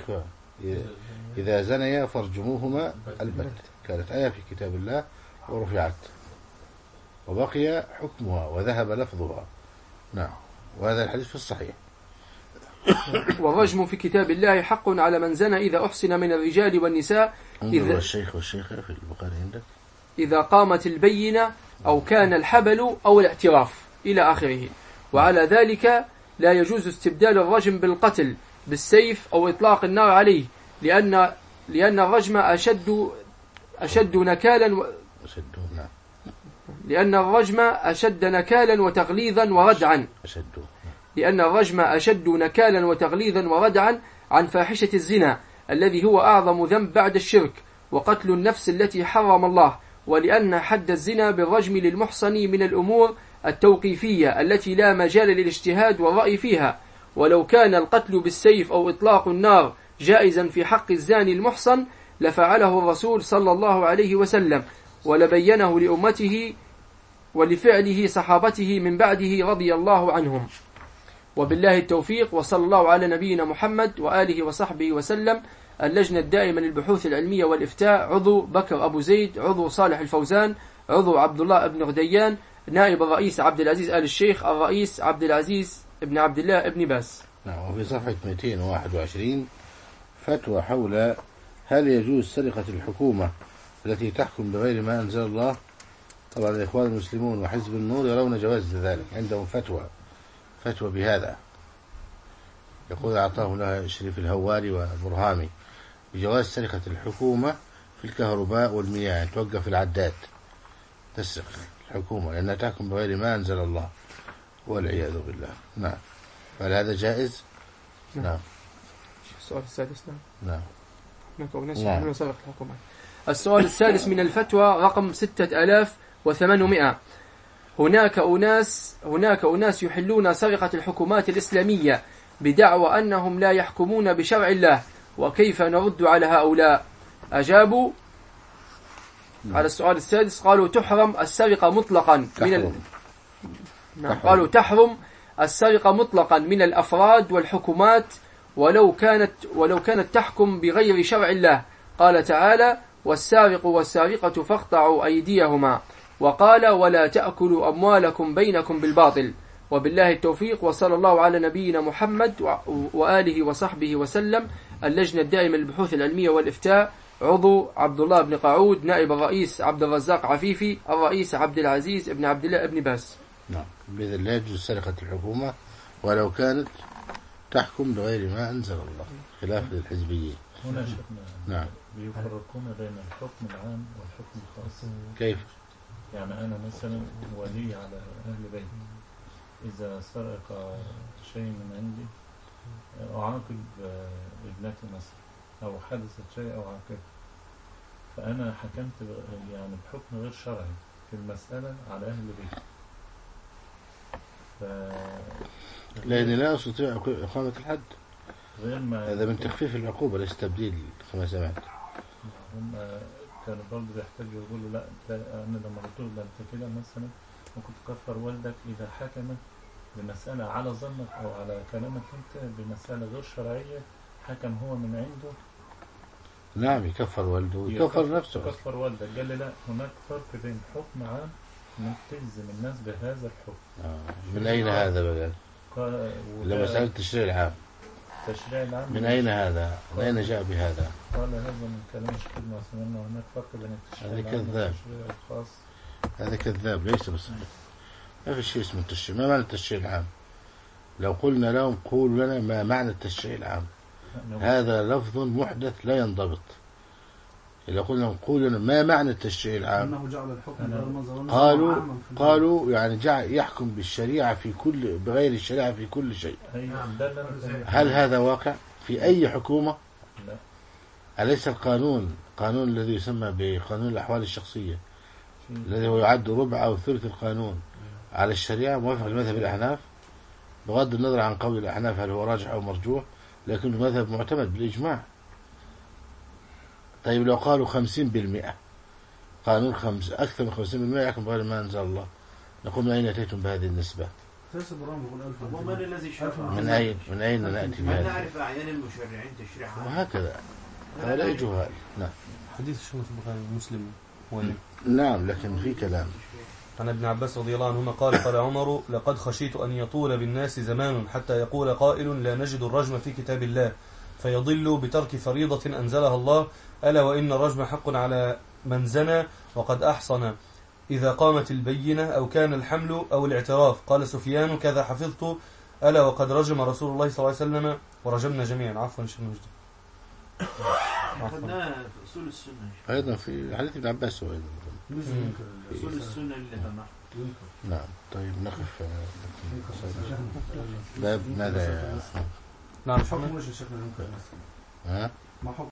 إذا زنيا فارجموهما البتة، كانت آية في كتاب الله ورفعت. وبقي حكمها وذهب لفظها. نعم، وهذا الحديث في الصحيح. والرجم في كتاب الله حق على من زنى إذا أحسن من الرجال والنساء إذا الشيخ والشيخة في البخاري عندك إذا قامت البينة أو كان الحبل أو الاعتراف إلى آخره. وعلى ذلك لا يجوز استبدال الرجم بالقتل بالسيف أو إطلاق النار عليه، لأن لأن الرجم أشد أشد نكالا و... لأن الرجم أشد نكالا وتغليظا وردعا أشد لأن الرجم أشد نكالا وتغليظا وردعا عن فاحشة الزنا الذي هو أعظم ذنب بعد الشرك وقتل النفس التي حرم الله، ولأن حد الزنا بالرجم للمحصن من الأمور التوقيفية التي لا مجال للاجتهاد والرأي فيها. ولو كان القتل بالسيف أو إطلاق النار جائزا في حق الزاني المحصن لفعله الرسول صلى الله عليه وسلم ولبينه لأمته ولفعله صحابته من بعده رضي الله عنهم. وبالله التوفيق، وصلى الله على نبينا محمد وآله وصحبه وسلم. اللجنة الدائمة للبحوث العلمية والإفتاء، عضو بكر أبو زيد، عضو صالح الفوزان، عضو عبد الله بن غديان، نائب الرئيس عبد العزيز آل الشيخ، الرئيس عبد العزيز بن عبد الله بن باز. نعم. وفي صفحة مئتين وواحد وعشرين فتوى حول هل يجوز سرقة الحكومة التي تحكم بغير ما أنزل الله. طبعا الإخوان المسلمون وحزب النور يرون جواز ذلك، عندهم فتوى فتوى بهذا، يقول أعطاه لها شريف الهواري والبرهامي بجواز سرقة الحكومة في الكهرباء والمياه، يعني توقف العداد تسرق الحكومة لأنها تحكم بغير ما أنزل الله والعياذ بالله. نعم، فهل هذا جائز؟ نعم. نعم. السؤال السادس. نعم. نعم. هناك أناس يحملون سرقة الحكومة. السؤال السادس من الفتوى رقم ستة آلاف وثمانمائة. هناك أناس هناك أناس يحلون سرقة الحكومات الإسلامية بدعوى أنهم لا يحكمون بشرع الله، وكيف نرد على هؤلاء؟ أجابوا على السؤال السادس، قالوا تحرم السرقة مطلقا من ال... نعم. قالوا تحرم السرقة مطلقا من الأفراد والحكومات ولو كانت ولو كانت تحكم بغير شرع الله. قال تعالى: والسارق والسارقة فاقطعوا أيديهما. وقال: ولا تأكلوا أموالكم بينكم بالباطل. وبالله التوفيق، وصلى الله على نبينا محمد وآله وصحبه وسلم. اللجنة الدائمة للبحوث العلمية والإفتاء، عضو عبد الله بن قعود، نائب الرئيس عبد الرزاق عفيفي، الرئيس عبد العزيز بن عبد الله بن باز. نعم، بإذن الله يجوز سرقة الحكومة ولو كانت تحكم بغير ما أنزل الله، خلاف للحزبيين. هنا شفنا نعم بيفرقون بين الحكم العام والحكم الخاص. كيف؟ يعني أنا مثلا ولي على أهل بيت، إذا سرق شيء من عندي أعاقب ابنتي مثلا، أو حدثت شيء أو عاقبت، فأنا حكمت يعني بحكم غير شرعي في المسألة على أهل بيت. ف... لأني لا أستطيع إقامة الحد، غير ما هذا من تخفيف العقوبة، ليس تبديل كما سمعت. هم كانوا برضه بيحتاجوا يقولوا لا أنا لما قلت له أنت كده مثلا ممكن تكفر والدك إذا حكمت بمسألة على ظنك أو على كلامك أنت بمسألة غير شرعية، حكم هو من عنده. نعم، يكفر والده ويكفر نفسه. يكفر والدك. قال لي لا، هناك فرق بين حكم عام انك تلزم الناس بهذا الحكم. آه. من أين هذا بقى؟ لما سألت التشريع العام. التشريع العام من أين هذا؟ من أين جاء بهذا؟ قال هذا من كلام الشيخ ابن عثيمين، هناك فرق بين التشريع العام والتشريع الخاص. هذا كذاب، ليس بصحيح. ما في شيء اسمه التشريع. ما معنى التشريع العام؟ لو قلنا لهم قولوا لنا ما معنى التشريع العام، هذا لفظ محدث لا ينضبط. إذا قلنا قولوا لنا ما معنى التشريع العام، قالوا قالوا يعني جعل يحكم بالشريعة في كل بغير الشريعة في كل شيء. هل هذا واقع في أي حكومة؟ لا. أليس القانون قانون الذي يسمى بقانون الأحوال الشخصية الذي هو يعد ربع أو ثلث القانون على الشريعة موافق لمذهب الأحناف، بغض النظر عن قول الأحناف هل هو راجح أو مرجوح، لكنه مذهب معتمد بالإجماع. طيب لو قالوا خمسين بالمئة قانون خمس أكثر من خمسين بالمئة يحكم بغير ما أنزل الله، نقول من أين أتيتم بهذه النسبة؟ ومن الذي شرع؟ من أين من أين نأتي بهذا؟ هل نعرف أعيان المشرعين تشريعها؟ وهكذا هؤلاء جهال. نعم. حديث الشيخ البخاري ومسلم. نعم، لكن في كلام عن ابن عباس رضي الله عنهما قال قال عمر لقد خشيت أن يطول بالناس زمان حتى يقول قائل لا نجد الرجم في كتاب الله فيضل بترك فريضة أنزلها الله ألا وإن الرجم حق على من زنى وقد أحصن إذا قامت البينة أو كان الحمل أو الاعتراف. قال سفيان كذا حفظت ألا وقد رجم رسول الله صلى الله عليه وسلم ورجمنا جميعا. عفوا شيخ مجد. أخذناه في أصول السنة أيضا في حديث ابن عباس أيضا أصول السنة اللي لها نعم. طيب نقف باب ماذا؟ نعم. حكم وجه شكله يمكن ها؟ ما حكم